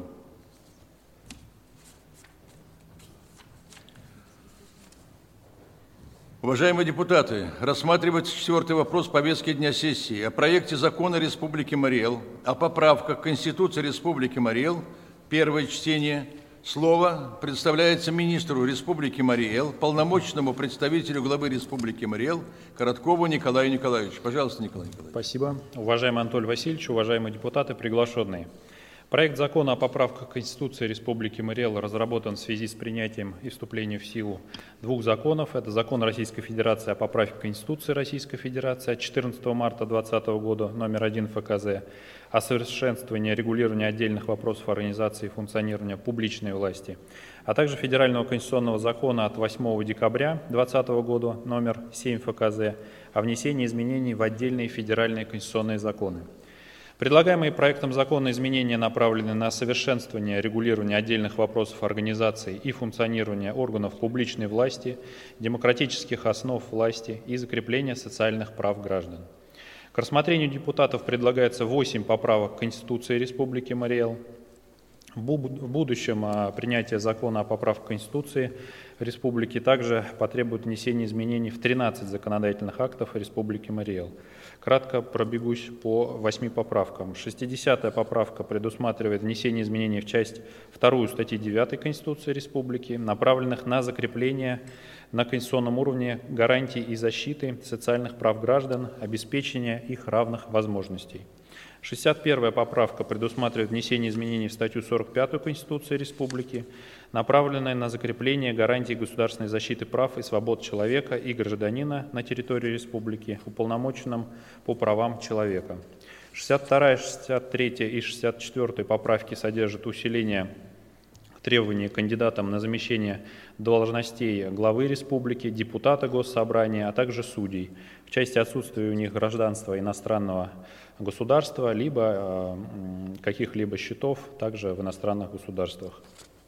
Уважаемые депутаты, рассматривается 4-й вопрос повестки дня сессии о проекте закона Республики Марий Эл о поправках к Конституции Республики Марий Эл. Первое чтение. Слово предоставляется министру Республики Марий Эл, полномочному представителю главы Республики Марий Эл Короткову Николаю Николаевичу. Пожалуйста, Николай Николаевич.
Спасибо. Уважаемый Анатолий Васильевич, уважаемые депутаты, приглашенные. Проект закона о поправках к Конституции Республики Марий Эл разработан в связи с принятием и вступлением в силу двух законов. Это закон Российской Федерации о поправке к Конституции Российской Федерации от 14 марта 2020 года, номер 1 ФКЗ, о совершенствовании регулирования отдельных вопросов организации и функционирования публичной власти, а также Федерального конституционного закона от 8 декабря 2020 года, номер 7 ФКЗ, о внесении изменений в отдельные федеральные конституционные законы. Предлагаемые проектом закона изменения направлены на совершенствование регулирования отдельных вопросов организации и функционирования органов публичной власти, демократических основ власти и закрепления социальных прав граждан. К рассмотрению депутатов предлагается 8 поправок к Конституции Республики Марий Эл. В будущем принятие закона о поправках к Конституции Республики также потребует внесения изменений в 13 законодательных актов Республики Марий Эл. Кратко пробегусь по 8 поправкам. 60-я поправка предусматривает внесение изменений в часть 2 статьи 9 Конституции Республики, направленных на закрепление на конституционном уровне гарантий и защиты социальных прав граждан, обеспечения их равных возможностей. 61-я поправка предусматривает внесение изменений в статью 45 Конституции Республики, направленная на закрепление гарантий государственной защиты прав и свобод человека и гражданина на территории Республики, уполномоченным по правам человека. 62-я, 63-я и 64-я поправки содержат усиление требований к кандидатам на замещение должностей главы республики, депутата Госсобрания, а также судей в части отсутствия у них гражданства иностранного государства, либо каких-либо счетов также в иностранных государствах.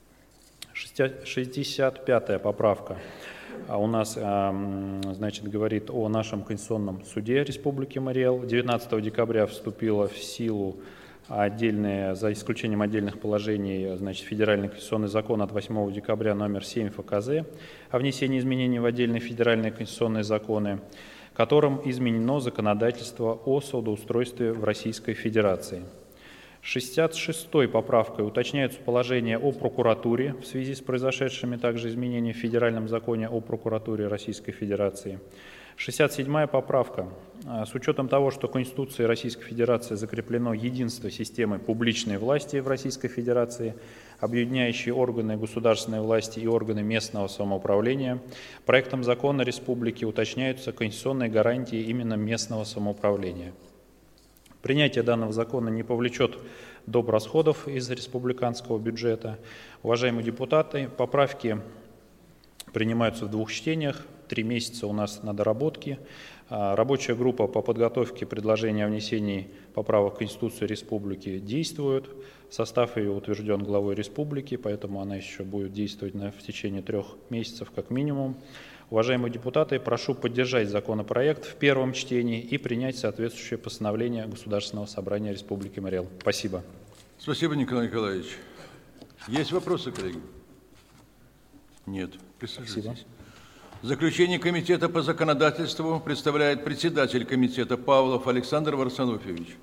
65-я поправка у нас говорит о нашем Конституционном суде Республики Марий Эл. 19 декабря вступила в силу отдельные, за исключением отдельных положений, Федеральный конституционный закон от 8 декабря номер 7 ФКЗ о внесении изменений в отдельные федеральные конституционные законы, которым изменено законодательство о судоустройстве в Российской Федерации. 66-й поправкой уточняются положения о прокуратуре в связи с произошедшими также изменениями в Федеральном законе о прокуратуре Российской Федерации. 67-я поправка. С учетом того, что Конституцией Российской Федерации закреплено единство системы публичной власти в Российской Федерации, объединяющие органы государственной власти и органы местного самоуправления, проектом закона Республики уточняются конституционные гарантии именно местного самоуправления. Принятие данного закона не повлечет доп. Расходов из республиканского бюджета. Уважаемые депутаты, поправки принимаются в двух чтениях. 3 месяца у нас на доработки. Рабочая группа по подготовке предложения о внесении поправок в Конституцию Республики действует. Состав ее утвержден главой Республики, поэтому она еще будет действовать в течение 3 месяцев как минимум. Уважаемые депутаты, прошу поддержать законопроект в первом чтении и принять соответствующее постановление Государственного собрания Республики Марий Эл. Спасибо.
Спасибо, Николай Николаевич. Есть вопросы, коллеги? Нет. Присаживайтесь.
Спасибо.
Заключение комитета по законодательству представляет председатель комитета Павлов Александр Варсонофьевич.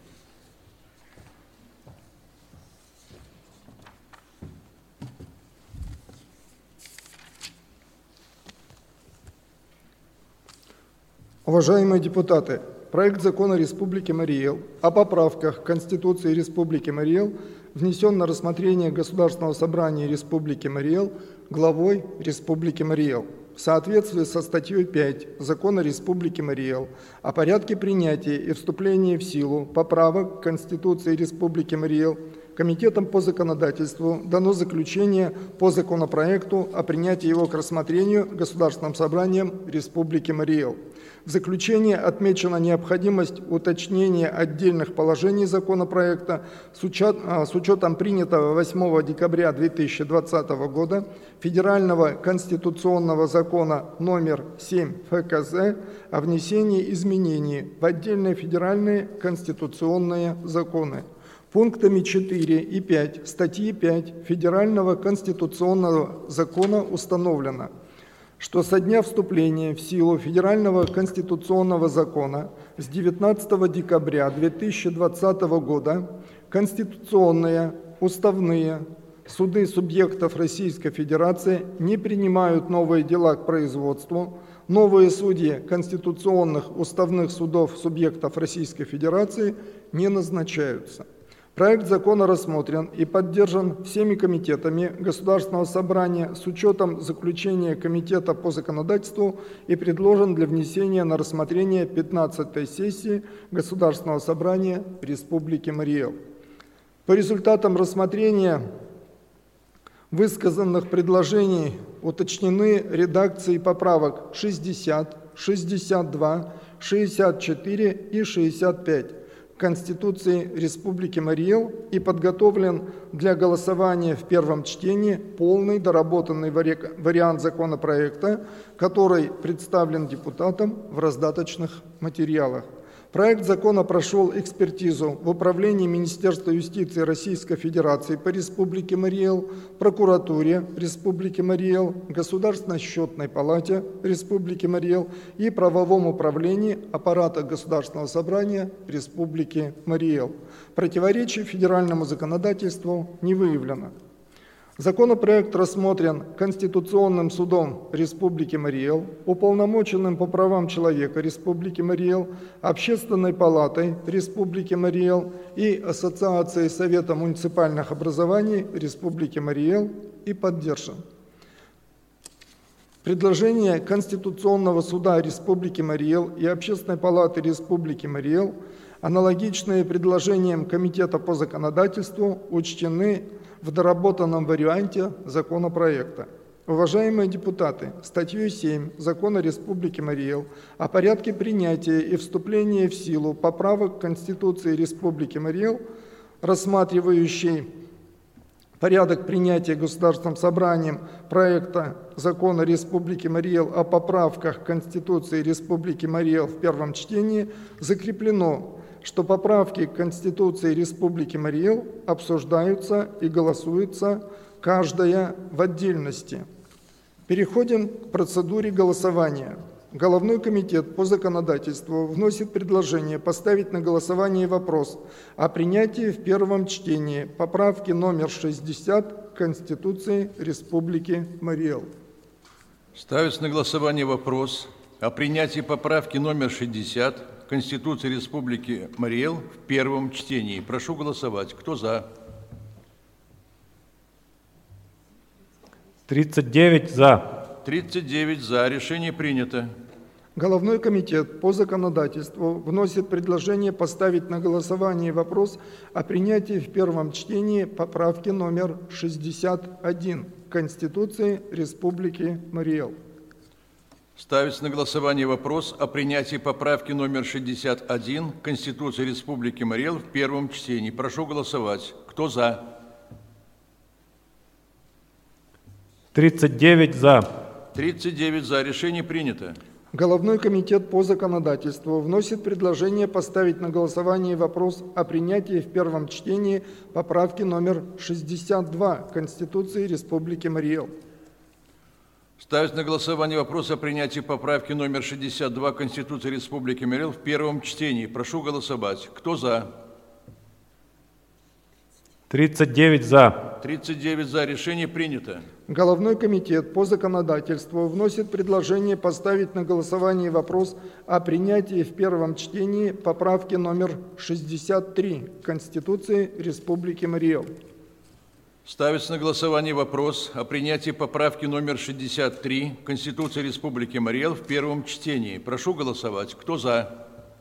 Уважаемые депутаты, проект закона Республики Марий Эл о поправках к Конституции Республики Марий Эл внесен на рассмотрение Государственного собрания Республики Марий Эл главой Республики Марий Эл. В соответствии со статьей 5 Закона Республики Марий Эл о порядке принятия и вступления в силу поправок к Конституции Республики Марий Эл Комитетом по законодательству дано заключение по законопроекту о принятии его к рассмотрению Государственным собранием Республики Марий Эл. В заключении отмечена необходимость уточнения отдельных положений законопроекта с учетом принятого 8 декабря 2020 года Федерального конституционного закона номер 7 ФКЗ о внесении изменений в отдельные федеральные конституционные законы. Пунктами 4 и 5 статьи 5 Федерального конституционного закона установлено, что со дня вступления в силу Федерального конституционного закона с 19 декабря 2020 года конституционные, уставные суды субъектов Российской Федерации не принимают новые дела к производству, новые судьи конституционных уставных судов субъектов Российской Федерации не назначаются. Проект закона рассмотрен и поддержан всеми комитетами Государственного собрания с учетом заключения Комитета по законодательству и предложен для внесения на рассмотрение 15-й сессии Государственного собрания Республики Марий Эл. По результатам рассмотрения высказанных предложений уточнены редакции поправок 60, 62, 64 и 65 Конституции Республики Марий Эл и подготовлен для голосования в первом чтении полный доработанный вариант законопроекта, который представлен депутатам в раздаточных материалах. Проект закона прошел экспертизу в Управлении Министерства юстиции Российской Федерации по Республике Марий Эл, Прокуратуре Республики Марий Эл, Государственной счетной палате Республики Марий Эл и Правовом управлении аппарата Государственного собрания Республики Марий Эл. Противоречий федеральному законодательству не выявлено. Законопроект рассмотрен Конституционным судом Республики Марий Эл, Уполномоченным по правам человека Республики Марий Эл, Общественной палатой Республики Марий Эл и Ассоциацией Совета муниципальных образований Республики Марий Эл и поддержан. Предложение Конституционного суда Республики Марий Эл и Общественной палаты Республики Марий Эл, аналогичные предложениям Комитета по законодательству, учтены в доработанном варианте законопроекта. Уважаемые депутаты, статьей 7 Закона Республики Марий Эл о порядке принятия и вступления в силу поправок к Конституции Республики Марий Эл, рассматривающей порядок принятия Государственным собранием проекта закона Республики Марий Эл о поправках к Конституции Республики Марий Эл в первом чтении, закреплено, что поправки к Конституции Республики Марий Эл обсуждаются и голосуются каждая в отдельности. Переходим к процедуре голосования. Головной комитет по законодательству вносит предложение поставить на голосование вопрос о принятии в первом чтении поправки номер 60 Конституции Республики Марий Эл.
Ставится на голосование вопрос о принятии поправки номер 60 Конституции Республики Марий Эл в первом чтении. Прошу голосовать. Кто за?
39 за.
39 за. Решение принято.
Головной комитет по законодательству вносит предложение поставить на голосование вопрос о принятии в первом чтении поправки номер 61 Конституции Республики Марий Эл.
Ставится на голосование вопрос о принятии поправки номер 61 Конституции Республики Марий Эл в первом чтении. Прошу голосовать. Кто за?
39 за.
39 за. Решение принято.
Головной комитет по законодательству вносит предложение поставить на голосование вопрос о принятии в первом чтении поправки номер 62 Конституции Республики Марий Эл.
Ставится на голосование вопрос о принятии поправки номер 62 Конституции Республики Марий Эл в первом чтении. Прошу голосовать. Кто за?
39 за.
39 за. Решение принято.
Головной комитет по законодательству вносит предложение поставить на голосование вопрос о принятии в первом чтении поправки номер 63 Конституции Республики Марий Эл.
Ставится на голосование вопрос о принятии поправки номер 63 Конституции Республики Марий Эл в первом чтении. Прошу голосовать. Кто за?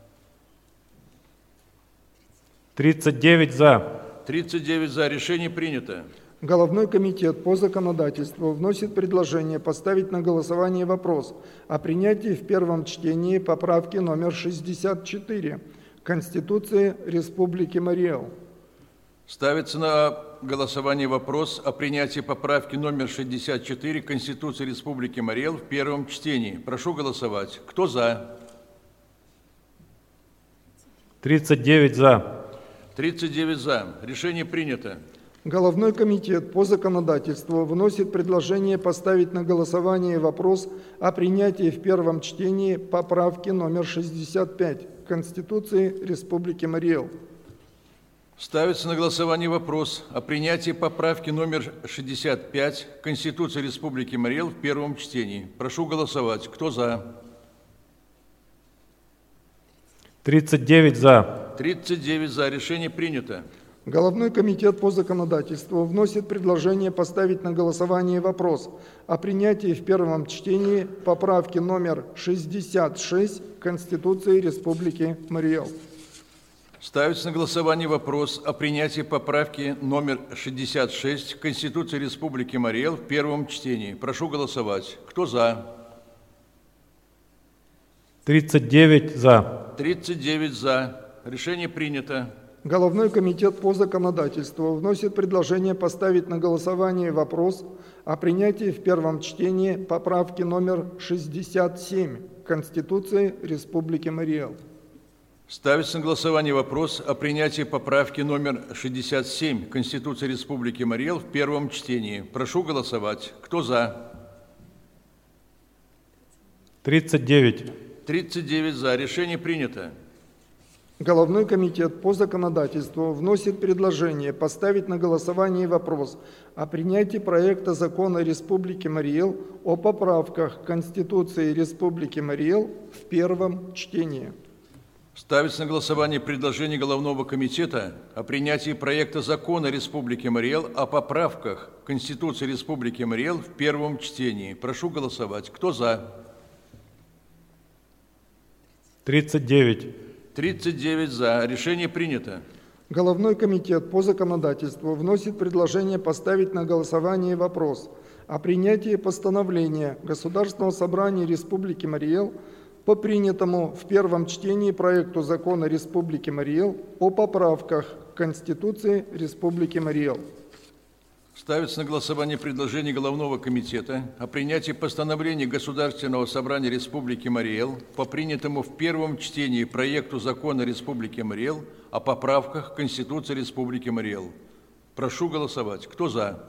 39 за.
39 за. Решение принято.
Головной комитет по законодательству вносит предложение поставить на голосование вопрос о принятии в первом чтении поправки номер 64 Конституции Республики Марий Эл.
Ставится на голосование вопрос о принятии поправки номер 64 Конституции Республики Марий Эл в первом чтении. Прошу голосовать. Кто за?
39 за.
39 за. Решение принято.
Головной комитет по законодательству вносит предложение поставить на голосование вопрос о принятии в первом чтении поправки номер 65 Конституции Республики Марий Эл.
Ставится на голосование вопрос о принятии поправки номер 65 Конституции Республики Марий Эл в первом чтении. Прошу голосовать. Кто за?
39 за.
39 за. Решение принято.
Головной комитет по законодательству вносит предложение поставить на голосование вопрос о принятии в первом чтении поправки номер 66 Конституции Республики Марий Эл.
Ставится на голосование вопрос о принятии поправки номер 66 Конституции Республики Марий Эл в первом чтении. Прошу голосовать. Кто за?
39 за.
39 за. Решение принято.
Головной комитет по законодательству вносит предложение поставить на голосование вопрос о принятии в первом чтении поправки номер 67 Конституции Республики Марий Эл.
Ставится на голосование вопрос о принятии поправки номер 67 Конституции Республики Марий Эл в первом чтении. Прошу голосовать. Кто за?
39.
39 за. Решение принято.
Головной комитет по законодательству вносит предложение поставить на голосование вопрос о принятии проекта закона Республики Марий Эл о поправках Конституции Республики Марий Эл в первом чтении.
Ставится на голосование предложение Головного комитета о принятии проекта закона Республики Марий Эл о поправках Конституции Республики Марий Эл в первом чтении. Прошу голосовать. Кто за?
39.
39 за. Решение принято.
Головной комитет по законодательству вносит предложение поставить на голосование вопрос о принятии постановления Государственного собрания Республики Марий Эл по принятому в первом чтении проекту закона Республики Марий Эл о поправках Конституции Республики Марий Эл.
Ставится на голосование предложение Головного комитета о принятии постановления Государственного собрания Республики Марий Эл по принятому в первом чтении проекту закона Республики Марий Эл о поправках Конституции Республики Марий Эл. Прошу голосовать. Кто за?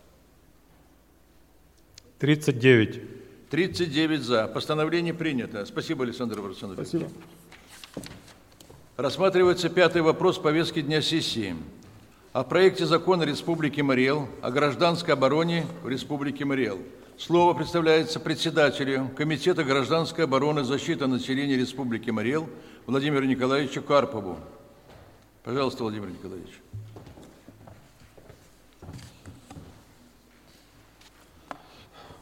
39.
39 за. Постановление принято. Спасибо, Александр Александрович.
Спасибо.
Рассматривается пятый вопрос повестки дня сессии. О проекте закона Республики Марий Эл о гражданской обороне в Республике Марий Эл. Слово представляется председателю Комитета гражданской обороны и защиты населения Республики Марий Эл Владимиру Николаевичу Карпову. Пожалуйста, Владимир Николаевич.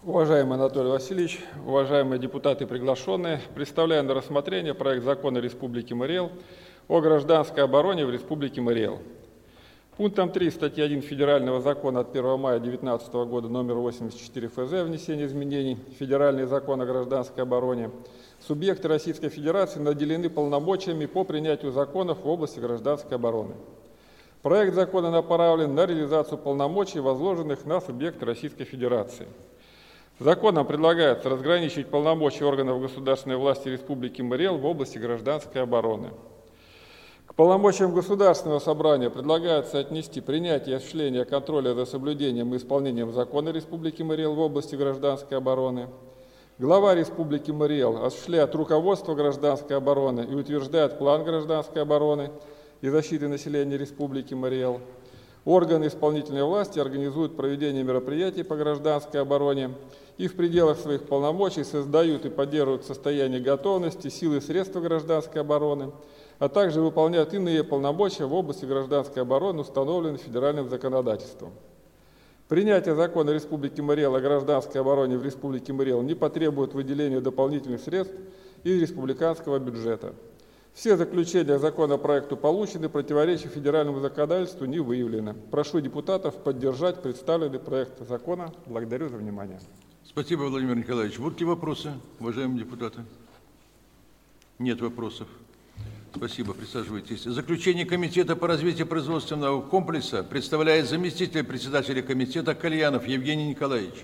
Уважаемый Анатолий Васильевич, уважаемые депутаты и приглашенные, представляю на рассмотрение проект закона Республики Мариэл о гражданской обороне в Республике Мариэл. Пунктом 3 статьи 1 Федерального закона от 1 мая 2019 года номер 84 ФЗ о внесении изменений в Федеральный закон о гражданской обороне субъекты Российской Федерации наделены полномочиями по принятию законов в области гражданской обороны. Проект закона направлен на реализацию полномочий, возложенных на субъекты Российской Федерации. Законом предлагается разграничить полномочия органов государственной власти Республики Мариэл в области гражданской обороны. К полномочиям Государственного собрания предлагается отнести принятие и осуществление контроля за соблюдением и исполнением закона Республики Мариэл в области гражданской обороны. Глава Республики Мариэл осуществляет руководство гражданской обороны и утверждает план гражданской обороны и защиты населения Республики Мариэл. Органы исполнительной власти организуют проведение мероприятий по гражданской обороне и в пределах своих полномочий создают и поддерживают состояние готовности силы и средства гражданской обороны, а также выполняют иные полномочия в области гражданской обороны, установленные федеральным законодательством. Принятие закона Республики Мариэл о гражданской обороне в Республике Мариэл не потребует выделения дополнительных средств из республиканского бюджета. Все заключения к законопроекту получены, противоречий федеральному законодательству не выявлено. Прошу депутатов поддержать представленный проект закона. Благодарю за внимание.
Спасибо, Владимир Николаевич. Будут ли вопросы, уважаемые депутаты? Нет вопросов. Спасибо, присаживайтесь. Заключение Комитета по развитию производственного комплекса представляет заместитель председателя комитета Кальянов Евгений Николаевич.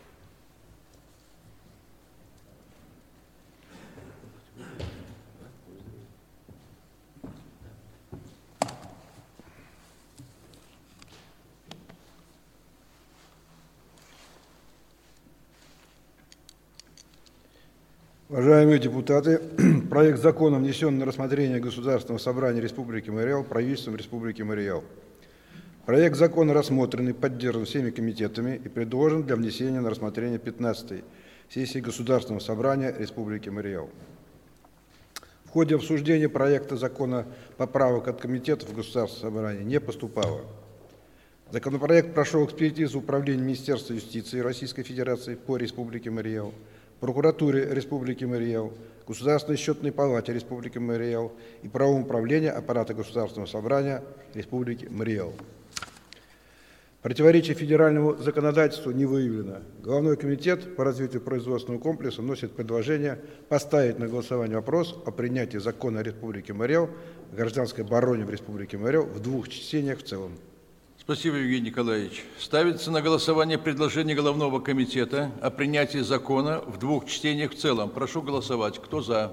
Уважаемые депутаты, проект закона внесен на рассмотрение Государственного собрания Республики Мариэл правительством Республики Мариэл. Проект закона рассмотрен и поддержан всеми комитетами и предложен для внесения на рассмотрение 15-й сессии Государственного собрания Республики Мариэл. В ходе обсуждения проекта закона поправок от комитетов Государственного собрания не поступало. Законопроект прошел экспертизу Управления Министерства юстиции Российской Федерации по Республике Мариэл, Прокуратуре Республики Мариэл, Государственной счетной палате Республики Мариэл и правовом управлении аппарата Государственного собрания Республики Мариэл. Противоречий федеральному законодательству не выявлено. Главной комитет по развитию производственного комплекса вносит предложение поставить на голосование вопрос о принятии закона Республики Мариэл о гражданской обороне в Республике Мариэл в двух чтениях в целом.
Спасибо, Евгений Николаевич. Ставится на голосование предложение Головного комитета о принятии закона в двух чтениях в целом. Прошу голосовать. Кто за?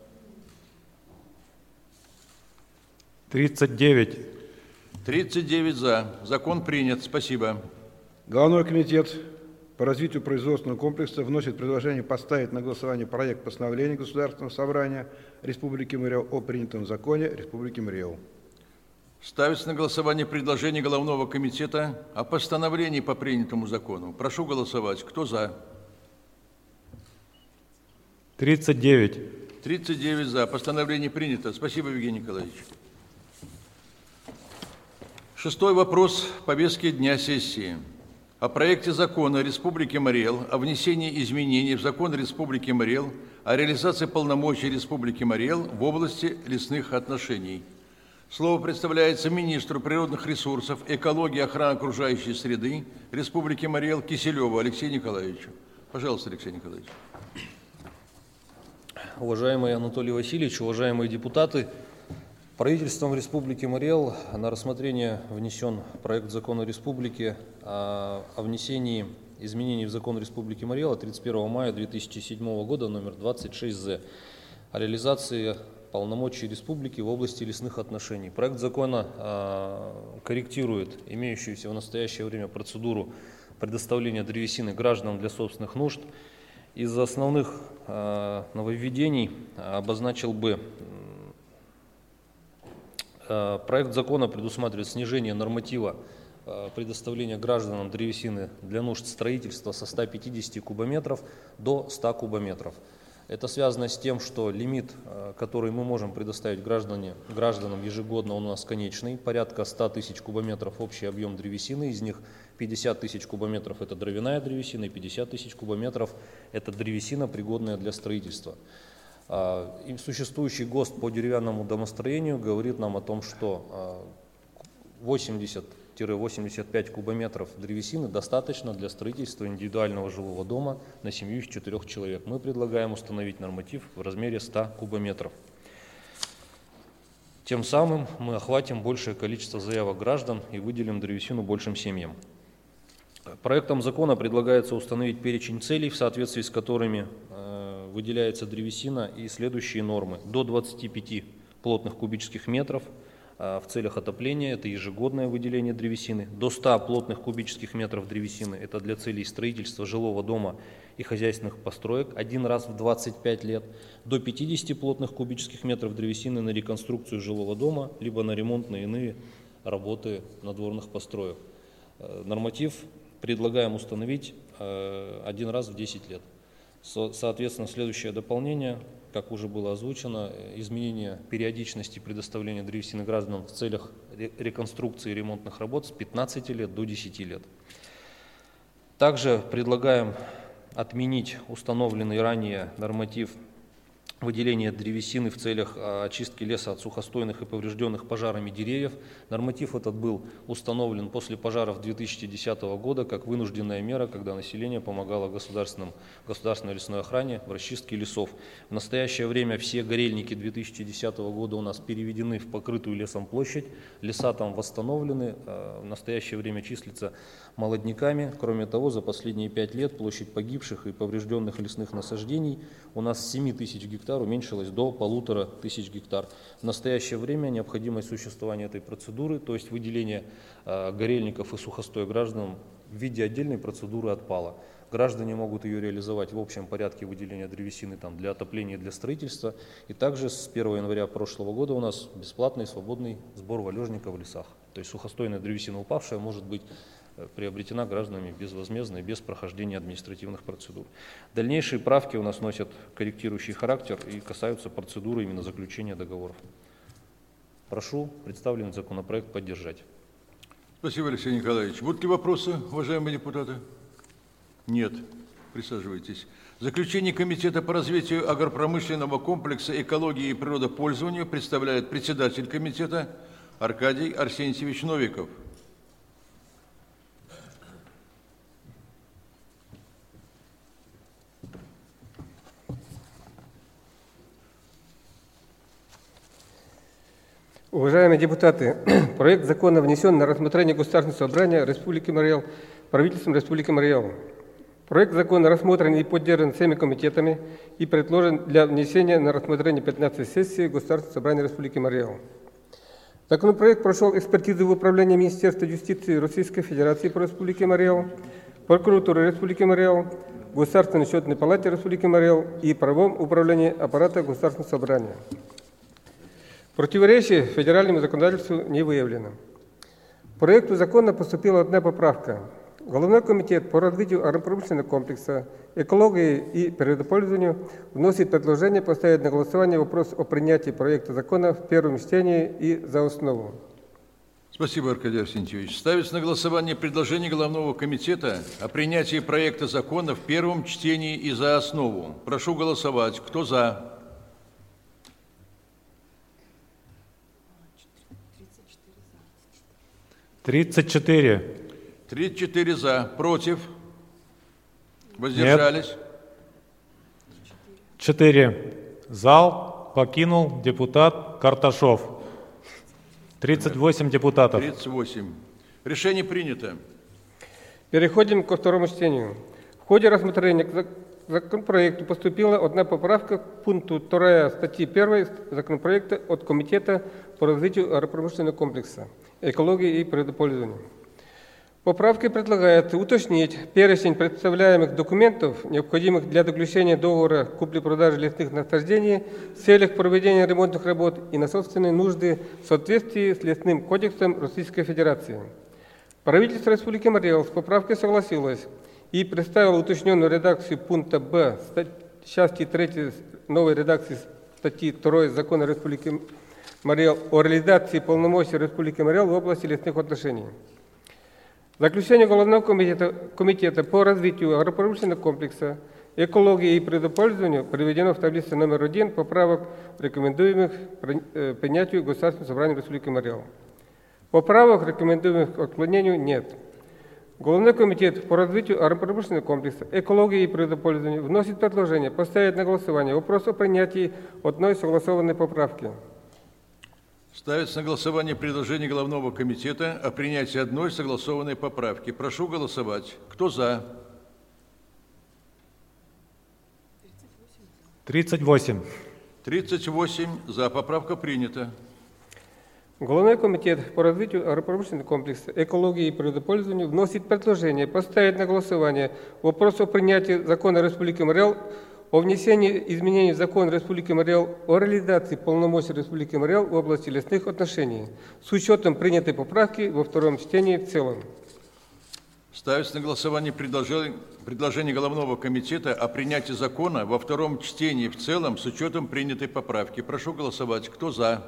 39.
39 за. Закон принят. Спасибо.
Головной комитет по развитию производственного комплекса вносит предложение поставить на голосование проект постановления Государственного собрания Республики Мариэл о принятом законе Республики Мариэл.
Ставится на голосование предложение Головного комитета о постановлении по принятому закону. Прошу голосовать. Кто за?
39.
39 за. Постановление принято. Спасибо, Евгений Николаевич. Шестой вопрос повестки дня сессии. О проекте закона Республики Мариэл о внесении изменений в закон Республики Мариэл о реализации полномочий Республики Мариэл в области лесных отношений. Слово представляется министру природных ресурсов, экологии и охраны окружающей среды Республики Мариэл Киселеву Алексею Николаевичу. Пожалуйста, Алексей Николаевич.
Уважаемый Анатолий Васильевич, уважаемые депутаты, правительством Республики Мариэл на рассмотрение внесен проект закона Республики о внесении изменений в закон Республики Мариэл от 31 мая 2007 года номер 26З о реализации полномочий республики в области лесных отношений. Проект закона корректирует имеющуюся в настоящее время процедуру предоставления древесины гражданам для собственных нужд. Из основных нововведений обозначил бы: проект закона предусматривает снижение норматива предоставления гражданам древесины для нужд строительства со 150 кубометров до 100 кубометров. Это связано с тем, что лимит, который мы можем предоставить гражданам ежегодно, он у нас конечный, порядка 100 тысяч кубометров общий объем древесины, из них 50 тысяч кубометров это дровяная древесина и 50 тысяч кубометров это древесина, пригодная для строительства. И существующий ГОСТ по деревянному домостроению говорит нам о том, что 80-85 кубометров древесины достаточно для строительства индивидуального жилого дома на семью из 4 человек. Мы предлагаем установить норматив в размере 100 кубометров. Тем самым мы охватим большее количество заявок граждан и выделим древесину большим семьям. Проектом закона предлагается установить перечень целей, в соответствии с которыми выделяется древесина, и следующие нормы. До 25 плотных кубических метров в целях отопления, это ежегодное выделение древесины. До 100 плотных кубических метров древесины, это для целей строительства жилого дома и хозяйственных построек, один раз в 25 лет. До 50 плотных кубических метров древесины на реконструкцию жилого дома, либо на ремонтные иные работы надворных построек. Норматив предлагаем установить один раз в 10 лет. Соответственно, следующее дополнение, как уже было озвучено, изменение периодичности предоставления древесины гражданам в целях реконструкции и ремонтных работ с 15 лет до 10 лет. Также предлагаем отменить установленный ранее норматив выделения древесины в целях очистки леса от сухостойных и поврежденных пожарами деревьев. Норматив этот был установлен после пожаров 2010 года как вынужденная мера, когда население помогало государственной лесной охране в расчистке лесов. В настоящее время все горельники 2010 года у нас переведены в покрытую лесом площадь, леса там восстановлены, в настоящее время числятся молодняками. Кроме того, за последние 5 лет площадь погибших и поврежденных лесных насаждений у нас с 7 тысяч гектар уменьшилась до 1500 гектар. В настоящее время необходимость существования этой процедуры, то есть выделение горельников и сухостой гражданам в виде отдельной процедуры отпала. Граждане могут ее реализовать в общем порядке выделения древесины там, для отопления и для строительства. И также с 1 января прошлого года у нас бесплатный свободный сбор валежника в лесах. То есть сухостойная древесина упавшая может быть приобретена гражданами безвозмездно и без прохождения административных процедур. Дальнейшие правки у нас носят корректирующий характер и касаются процедуры именно заключения договоров. Прошу представленный законопроект поддержать.
Спасибо, Алексей Николаевич. Будут ли вопросы, уважаемые депутаты? Нет. Присаживайтесь. Заключение Комитета по развитию агропромышленного комплекса, экологии и природопользования представляет председатель комитета Аркадий Арсентьевич Новиков.
Уважаемые депутаты, проект закона внесен на рассмотрение Государственного собрания Республики Марий Эл правительством Республики Марий Эл. Проект закона рассмотрен и поддержан всеми комитетами и предложен для внесения на рассмотрение 15-й сессии Государственного собрания Республики Марий Эл. Законопроект прошел экспертизу в управлении Министерства юстиции Российской Федерации по Республике Марий Эл, прокуратуры Республики Марий Эл, Государственной счетной палате Республики Марий Эл и правовом управлении аппарата Государственного собрания. Противоречий федеральному законодательству не выявлено. К проекту закона поступила одна поправка. Головной комитет по развитию агропромышленного комплекса, экологии и природопользованию вносит предложение поставить на голосование вопрос о принятии проекта закона в первом чтении и за основу.
Спасибо, Аркадий Арсентьевич. Ставится на голосование предложение Головного комитета о принятии проекта закона в первом чтении и за основу. Прошу голосовать. Кто за?
34.
34 за. Против? Воздержались?
Нет. 4. Зал покинул депутат Карташов. 38 депутатов.
38. Решение принято.
Переходим ко второму чтению. В ходе рассмотрения к законопроекту поступила одна поправка к пункту 2 статьи 1 законопроекта от Комитета по развитию агропромышленного комплекса, экологии и природопользования. Поправкой предлагается уточнить перечень представляемых документов, необходимых для заключения договора купли-продажи лесных насаждений в целях проведения ремонтных работ и на собственные нужды в соответствии с Лесным кодексом Российской Федерации. Правительство Республики Марий Эл с поправкой согласилось и представило уточненную редакцию пункта Б части 3 новой редакции статьи 2 Закона Республики Мариэл о реализации полномочий Республики Мариэл в области лесных отношений. Заключение Главного комитета по развитию агропромышленного комплекса, экологии и природопользованию приведено в таблице номер 1 поправок, рекомендуемых принятию Государственного собрания Республики Мариэл. Поправок, рекомендуемых к отклонению, нет. Главный комитет по развитию агропромышленного комплекса, экологии и природопользованию вносит предложение поставить на голосование вопрос о принятии одной согласованной поправки.
Ставится на голосование предложение Главного комитета о принятии одной согласованной поправки. Прошу голосовать. Кто за?
38.
38 за. Поправка принята.
Главный комитет по развитию агропромышленного комплекса, экологии и природопользованию вносит предложение поставить на голосование вопрос о принятии закона Республики Мариэл о внесении изменений в закон Республики Мариэл о реализации полномочий Республики Мариэл в области лесных отношений с учетом принятой поправки во втором чтении в целом.
Ставится на голосование предложение Главного комитета о принятии закона во втором чтении в целом с учетом принятой поправки. Прошу голосовать. Кто за?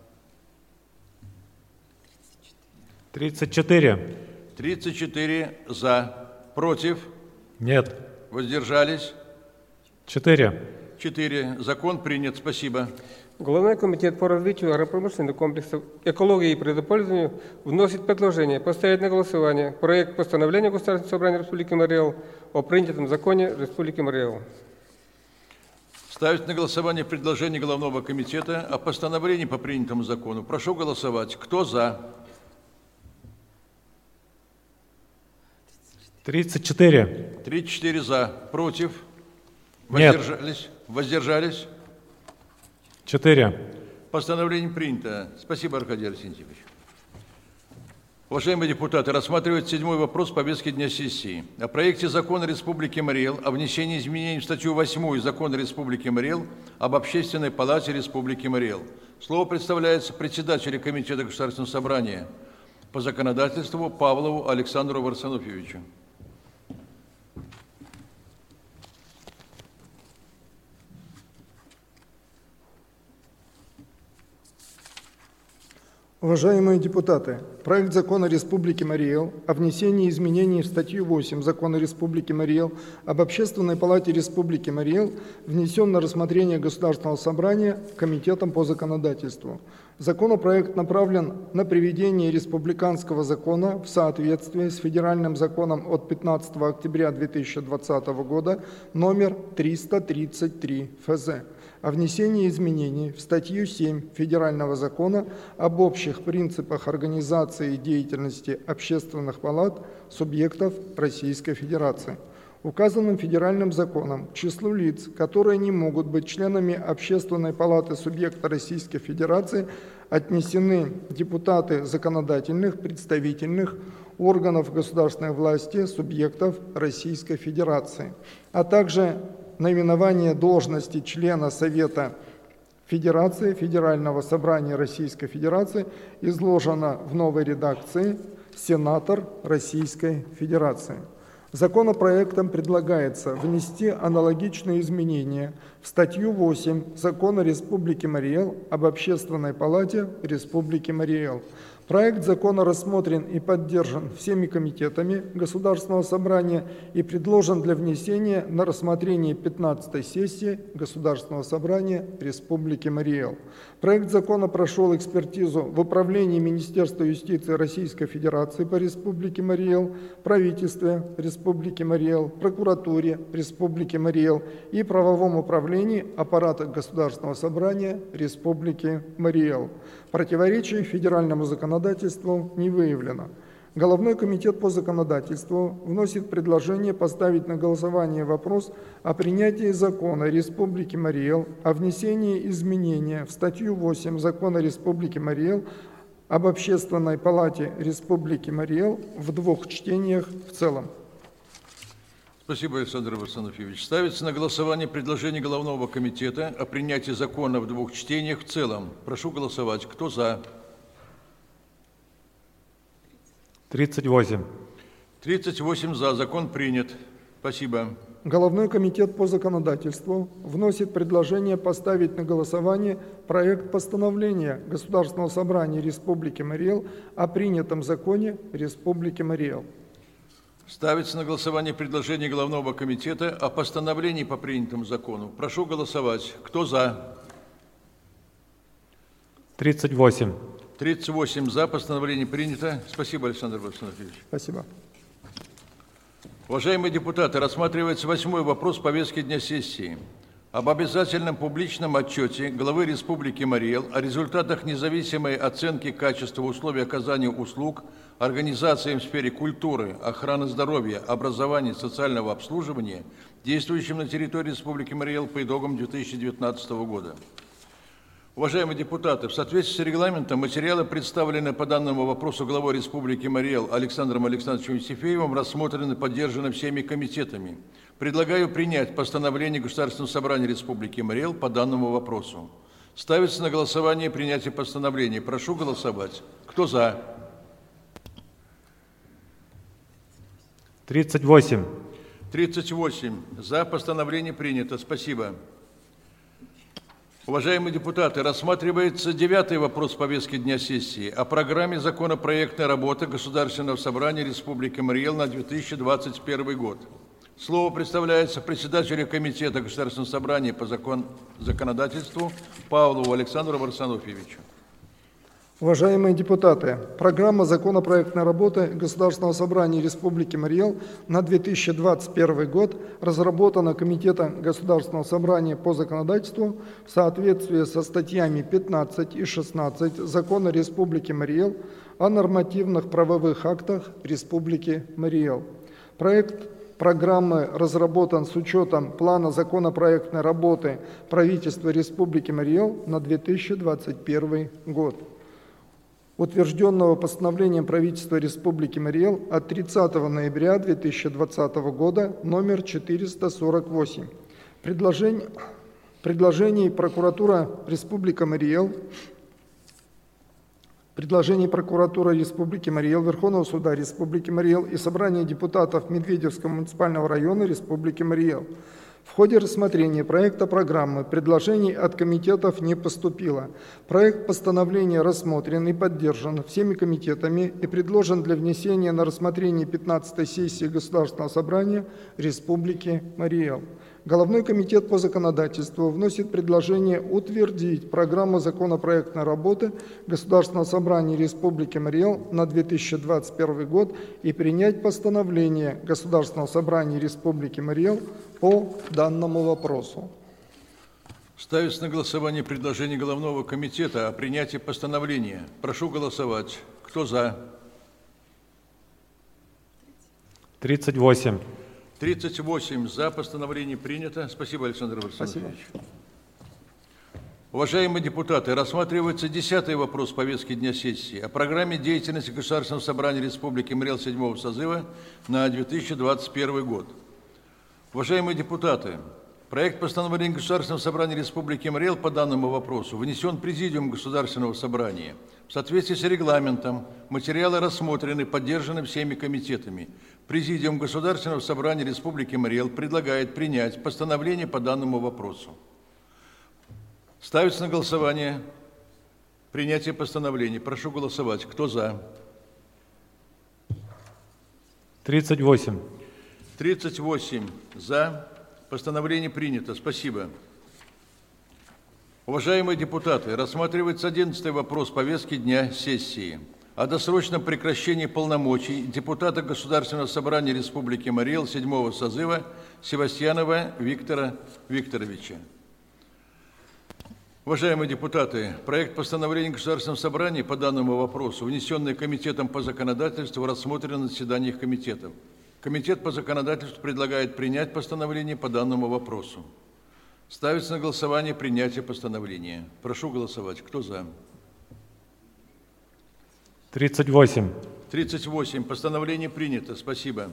34.
34 за. Против?
Нет.
Воздержались?
4.
4. Закон принят. Спасибо.
Главный комитет по развитию агропромышленного комплекса, экологии и природопользованию вносит предложение поставить на голосование проект постановления Государственного собрания Республики Мариэл о принятом законе Республики Мариэл.
Ставится на голосование предложение Главного комитета о постановлении по принятому закону. Прошу голосовать. Кто за?
34.
34 за. Против?
Нет.
Воздержались?
4.
Постановление принято. Спасибо, Аркадий Арсентьевич. Уважаемые депутаты, рассматривается 7-й вопрос повестки дня сессии. О проекте закона Республики Мариэл о внесении изменений в статью 8 Закона Республики Мариэл об Общественной палате Республики Мариэл. Слово представляется председателю Комитета Государственного собрания по законодательству Павлову Александру Варсонофьевичу.
Уважаемые депутаты, проект закона Республики Мариэл о внесении изменений в статью 8 Закона Республики Мариэл об Общественной палате Республики Мариэл внесен на рассмотрение Государственного собрания Комитетом по законодательству. Законопроект направлен на приведение республиканского закона в соответствии с федеральным законом от 15 октября 2020 года номер 333 ФЗ о внесении изменений в статью 7 Федерального закона об общих принципах организации и деятельности общественных палат субъектов Российской Федерации. Указанным федеральным законом к числу лиц, которые не могут быть членами Общественной палаты субъекта Российской Федерации, отнесены депутаты законодательных, представительных органов государственной власти субъектов Российской Федерации, а также наименование должности члена Совета Федерации, Федерального собрания Российской Федерации изложено в новой редакции «Сенатор Российской Федерации». Законопроектом предлагается внести аналогичные изменения в статью 8 Закона Республики Мариэл об Общественной палате Республики Мариэл. Проект закона рассмотрен и поддержан всеми комитетами Государственного собрания и предложен для внесения на рассмотрение 15-й сессии Государственного собрания Республики Мариэл. Проект закона прошел экспертизу в Управлении Министерства юстиции Российской Федерации по Республике Мариэл, правительстве Республики Мариэл, прокуратуре Республики Мариэл и правовом управлении аппарата Государственного собрания Республики Мариэл. Противоречий федеральному законодательству не выявлено. Головной комитет по законодательству вносит предложение поставить на голосование вопрос о принятии закона Республики Мариэл о внесении изменения в статью 8 Закона Республики Мариэл об Общественной палате Республики Мариэл в 2 чтениях в целом.
Спасибо, Александр Варсонофьевич. Ставится на голосование предложение Головного комитета о принятии закона в 2 чтениях в целом. Прошу голосовать. Кто за?
38.
38 за. Закон принят. Спасибо.
Головной комитет по законодательству вносит предложение поставить на голосование проект постановления Государственного собрания Республики Марий Эл о принятом законе Республики Марий Эл.
Ставится на голосование предложение Головного комитета о постановлении по принятому закону. Прошу голосовать. Кто за?
38.
38 за. Постановление принято. Спасибо, Александр Владимирович.
Спасибо.
Уважаемые депутаты, рассматривается 8-й вопрос повестки дня сессии об обязательном публичном отчете главы Республики Марий Эл о результатах независимой оценки качества условий оказания услуг организациям в сфере культуры, охраны здоровья, образования, социального обслуживания, действующим на территории Республики Марий Эл по итогам 2019 года. Уважаемые депутаты, в соответствии с регламентом материалы, представленные по данному вопросу главой Республики Марий Эл Александром Александровичем Евстифеевым, рассмотрены и поддержаны всеми комитетами. Предлагаю принять постановление Государственного собрания Республики Марий Эл по данному вопросу. Ставится на голосование принятие постановления. Прошу голосовать. Кто за?
38.
38 за. Постановление принято. Спасибо. Уважаемые депутаты, рассматривается 9-й вопрос повестки дня сессии о программе законопроектной работы Государственного собрания Республики Марий Эл на 2021 год. Слово представляется председателю Комитета Государственного собрания по законодательству Павлову Александру Варсонофьевичу.
Уважаемые депутаты, программа законопроектной работы Государственного собрания Республики Марий Эл на 2021 год разработана Комитетом Государственного собрания по законодательству в соответствии со статьями 15 и 16 Закона Республики Марий Эл о нормативных правовых актах Республики Марий Эл. Проект программы разработан с учетом плана законопроектной работы правительства Республики Марий Эл на 2021 год, утвержденного постановлением правительства Республики Марий Эл от 30 ноября 2020 года номер 448. Предложение прокуратура Республики Марий Эл, Верховного суда Республики Марий Эл и Собрания депутатов Медведевского муниципального района Республики Марий Эл. В ходе рассмотрения проекта программы предложений от комитетов не поступило. Проект постановления рассмотрен и поддержан всеми комитетами и предложен для внесения на рассмотрение 15-й сессии Государственного собрания Республики Марий Эл. Головной комитет по законодательству вносит предложение утвердить программу законопроектной работы Государственного собрания Республики Марий Эл на 2021 год и принять постановление Государственного собрания Республики Марий Эл по данному вопросу.
Ставится на голосование предложение Головного комитета о принятии постановления. Прошу голосовать. Кто за?
38.
38 за. Постановление принято. Спасибо, Александр Владимирович. Уважаемые депутаты, рассматривается 10-й вопрос повестки дня сессии о программе деятельности Государственного собрания Республики Марий Эл 7-го созыва на 2021 год. Уважаемые депутаты, проект постановления Государственного собрания Республики Марий Эл по данному вопросу внесен Президиумом Государственного собрания. В соответствии с регламентом материалы рассмотрены и поддержаны всеми комитетами. Президиум Государственного собрания Республики Марий Эл предлагает принять постановление по данному вопросу. Ставится на голосование принятие постановления. Прошу голосовать. Кто за?
38.
38 за. Постановление принято. Спасибо. Уважаемые депутаты, рассматривается 11-й вопрос повестки дня сессии о досрочном прекращении полномочий депутата Государственного собрания Республики Марий Эл 7-го созыва Севастьянова Виктора Викторовича. Уважаемые депутаты, проект постановления Государственного собрания по данному вопросу, внесенный Комитетом по законодательству, рассмотрен на заседаниях комитетов. Комитет по законодательству предлагает принять постановление по данному вопросу. Ставится на голосование принятие постановления. Прошу голосовать. Кто за?
38.
38. Постановление принято. Спасибо.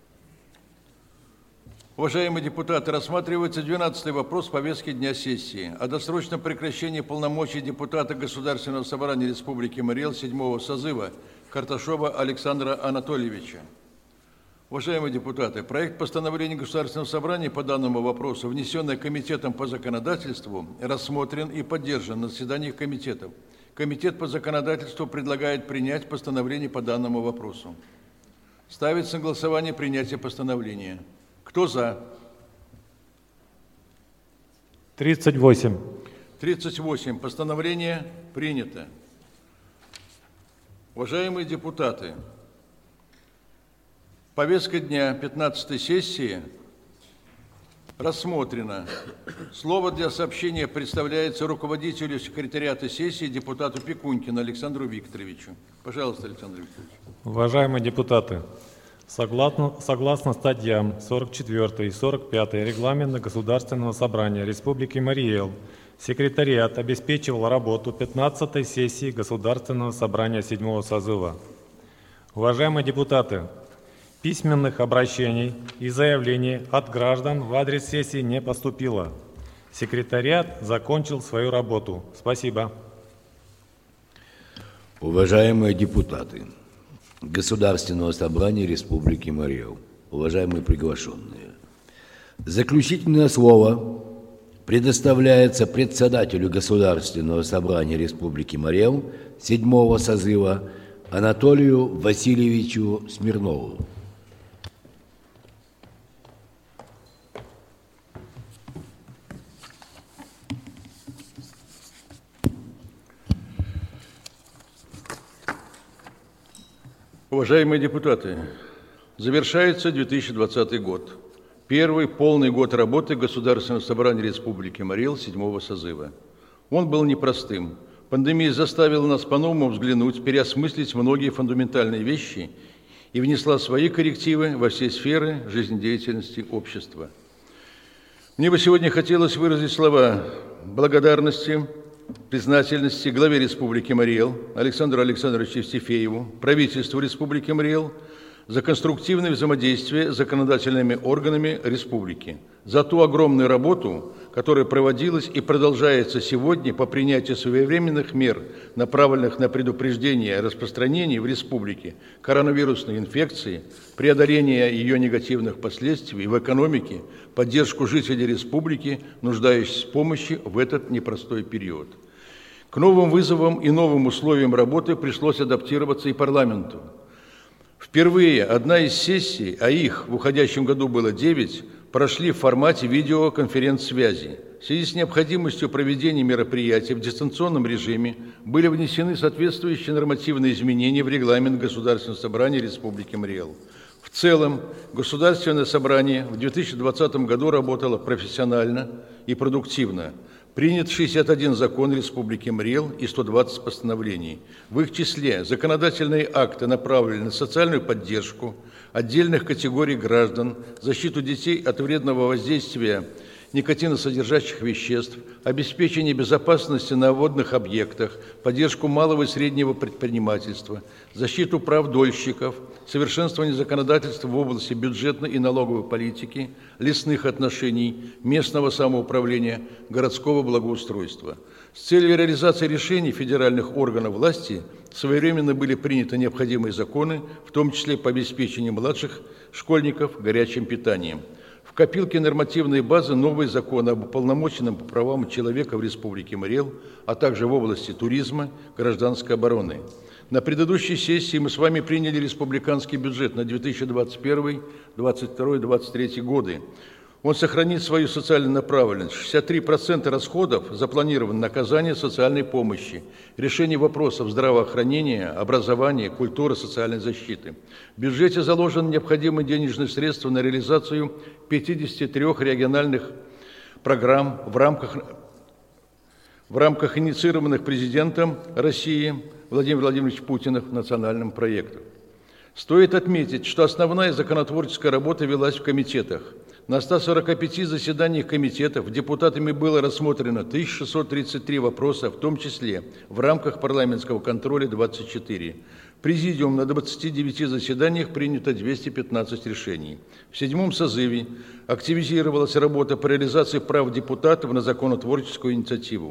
Уважаемые депутаты, рассматривается 12-й вопрос повестки дня сессии о досрочном прекращении полномочий депутата Государственного собрания Республики Марий Эл 7-го созыва Карташова Александра Анатольевича. Уважаемые депутаты, проект постановления Государственного собрания по данному вопросу, внесенный Комитетом по законодательству, рассмотрен и поддержан на заседаниях комитетов. Комитет по законодательству предлагает принять постановление по данному вопросу. Ставится на голосование принятие постановления. Кто за?
38.
38. Постановление принято. Уважаемые депутаты, повестка дня 15-й сессии рассмотрена. Слово для сообщения представляется руководителю секретариата сессии депутату Пекунькину Александру Викторовичу. Пожалуйста, Александр Викторович.
Уважаемые депутаты, согласно статьям 44 и 45 Регламента Государственного собрания Республики Марий Эл, секретариат обеспечивал работу 15-й сессии Государственного собрания 7-го созыва. Уважаемые депутаты, письменных обращений и заявлений от граждан в адрес сессии не поступило. Секретариат закончил свою работу. Спасибо.
Уважаемые депутаты Государственного собрания Республики Марий Эл, уважаемые приглашенные, заключительное слово предоставляется председателю Государственного собрания Республики Марий Эл 7-го созыва Анатолию Васильевичу Смирнову.
Уважаемые депутаты, завершается 2020 год. Первый полный год работы Государственного собрания Республики Марий Эл 7-го созыва. Он был непростым. Пандемия заставила нас по-новому взглянуть, переосмыслить многие фундаментальные вещи и внесла свои коррективы во все сферы жизнедеятельности общества. Мне бы сегодня хотелось выразить слова благодарности, признательности главе Республики Марий Эл Александру Александровичу Евстифееву, правительству Республики Марий Эл за конструктивное взаимодействие с законодательными органами республики, за ту огромную работу, которая проводилась и продолжается сегодня по принятию своевременных мер, направленных на предупреждение распространения в республике коронавирусной инфекции, преодоление ее негативных последствий в экономике, поддержку жителей республики, нуждающихся в помощи в этот непростой период. К новым вызовам и новым условиям работы пришлось адаптироваться и парламенту. Впервые одна из сессий, а их в уходящем году было 9, прошли в формате видеоконференц-связи. В связи с необходимостью проведения мероприятий в дистанционном режиме были внесены соответствующие нормативные изменения в регламент Государственного собрания Республики Марий Эл. В целом, Государственное собрание в 2020 году работало профессионально и продуктивно. Принят 61 закон Республики Марий Эл и 120 постановлений. В их числе законодательные акты направлены на социальную поддержку отдельных категорий граждан, защиту детей от вредного воздействия никотиносодержащих веществ, обеспечение безопасности на водных объектах, поддержку малого и среднего предпринимательства, защиту прав дольщиков, совершенствование законодательства в области бюджетной и налоговой политики, лесных отношений, местного самоуправления, городского благоустройства. С целью реализации решений федеральных органов власти своевременно были приняты необходимые законы, в том числе по обеспечению младших школьников горячим питанием. В копилке нормативной базы новые законы об уполномоченном по правам человека в Республике Марий Эл, а также в области туризма, гражданской обороны. На предыдущей сессии мы с вами приняли республиканский бюджет на 2021, 2022, 2023 годы. Он сохранит свою социальную направленность. 63% расходов запланированы на оказание социальной помощи, решение вопросов здравоохранения, образования, культуры, социальной защиты. В бюджете заложены необходимые денежные средства на реализацию 53 региональных программ в рамках инициированных президентом России Владимиром Владимировичем Путиным национальным проектом. Стоит отметить, что основная законотворческая работа велась в комитетах. На 145 заседаниях комитетов депутатами было рассмотрено 1633 вопроса, в том числе в рамках парламентского контроля 24. Президиум на 29 заседаниях принято 215 решений. В 7-м созыве активизировалась работа по реализации прав депутатов на законотворческую инициативу.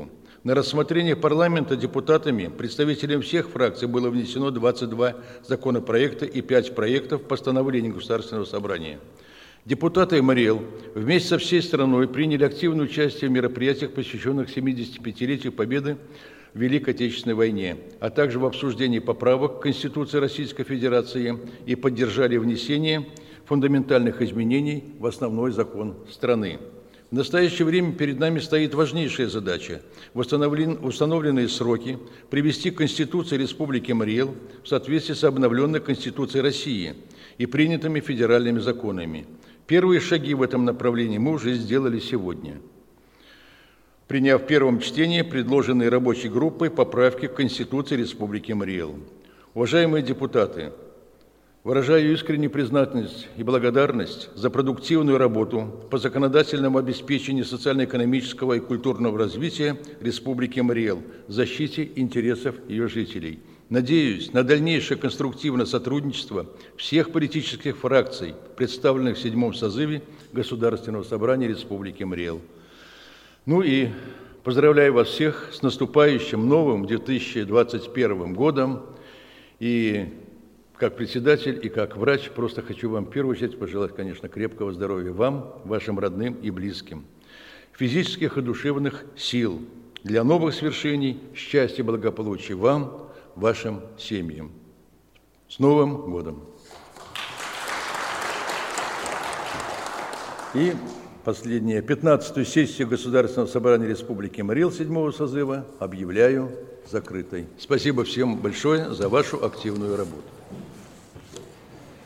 На рассмотрение парламента депутатами, представителями всех фракций было внесено 22 законопроекта и 5 проектов постановлений Государственного собрания. Депутаты МРЛ вместе со всей страной приняли активное участие в мероприятиях, посвященных 75-летию Победы в Великой Отечественной войне, а также в обсуждении поправок к Конституции Российской Федерации и поддержали внесение фундаментальных изменений в основной закон страны. В настоящее время перед нами стоит важнейшая задача – в установленные сроки привести Конституцию Республики МРЛ в соответствии с обновленной Конституцией России и принятыми федеральными законами. Первые шаги в этом направлении мы уже сделали сегодня, приняв в первом чтении предложенные рабочей группой поправки к Конституции Республики МРЛ. Уважаемые депутаты, выражаю искреннюю признательность и благодарность за продуктивную работу по законодательному обеспечению социально-экономического и культурного развития Республики МРЛ, защите интересов ее жителей. Надеюсь на дальнейшее конструктивное сотрудничество всех политических фракций, представленных в 7-м созыве Государственного собрания Республики МРЛ. Ну и поздравляю вас всех с наступающим новым 2021 годом. И как председатель и как врач просто хочу вам в первую очередь пожелать, конечно, крепкого здоровья вам, вашим родным и близким, физических и душевных сил для новых свершений, счастья и благополучия вам, вашим семьям. С Новым годом! И последнее. 15-ю сессию Государственного собрания Республики МРЛ 7-го созыва объявляю закрытой. Спасибо всем большое за вашу активную работу.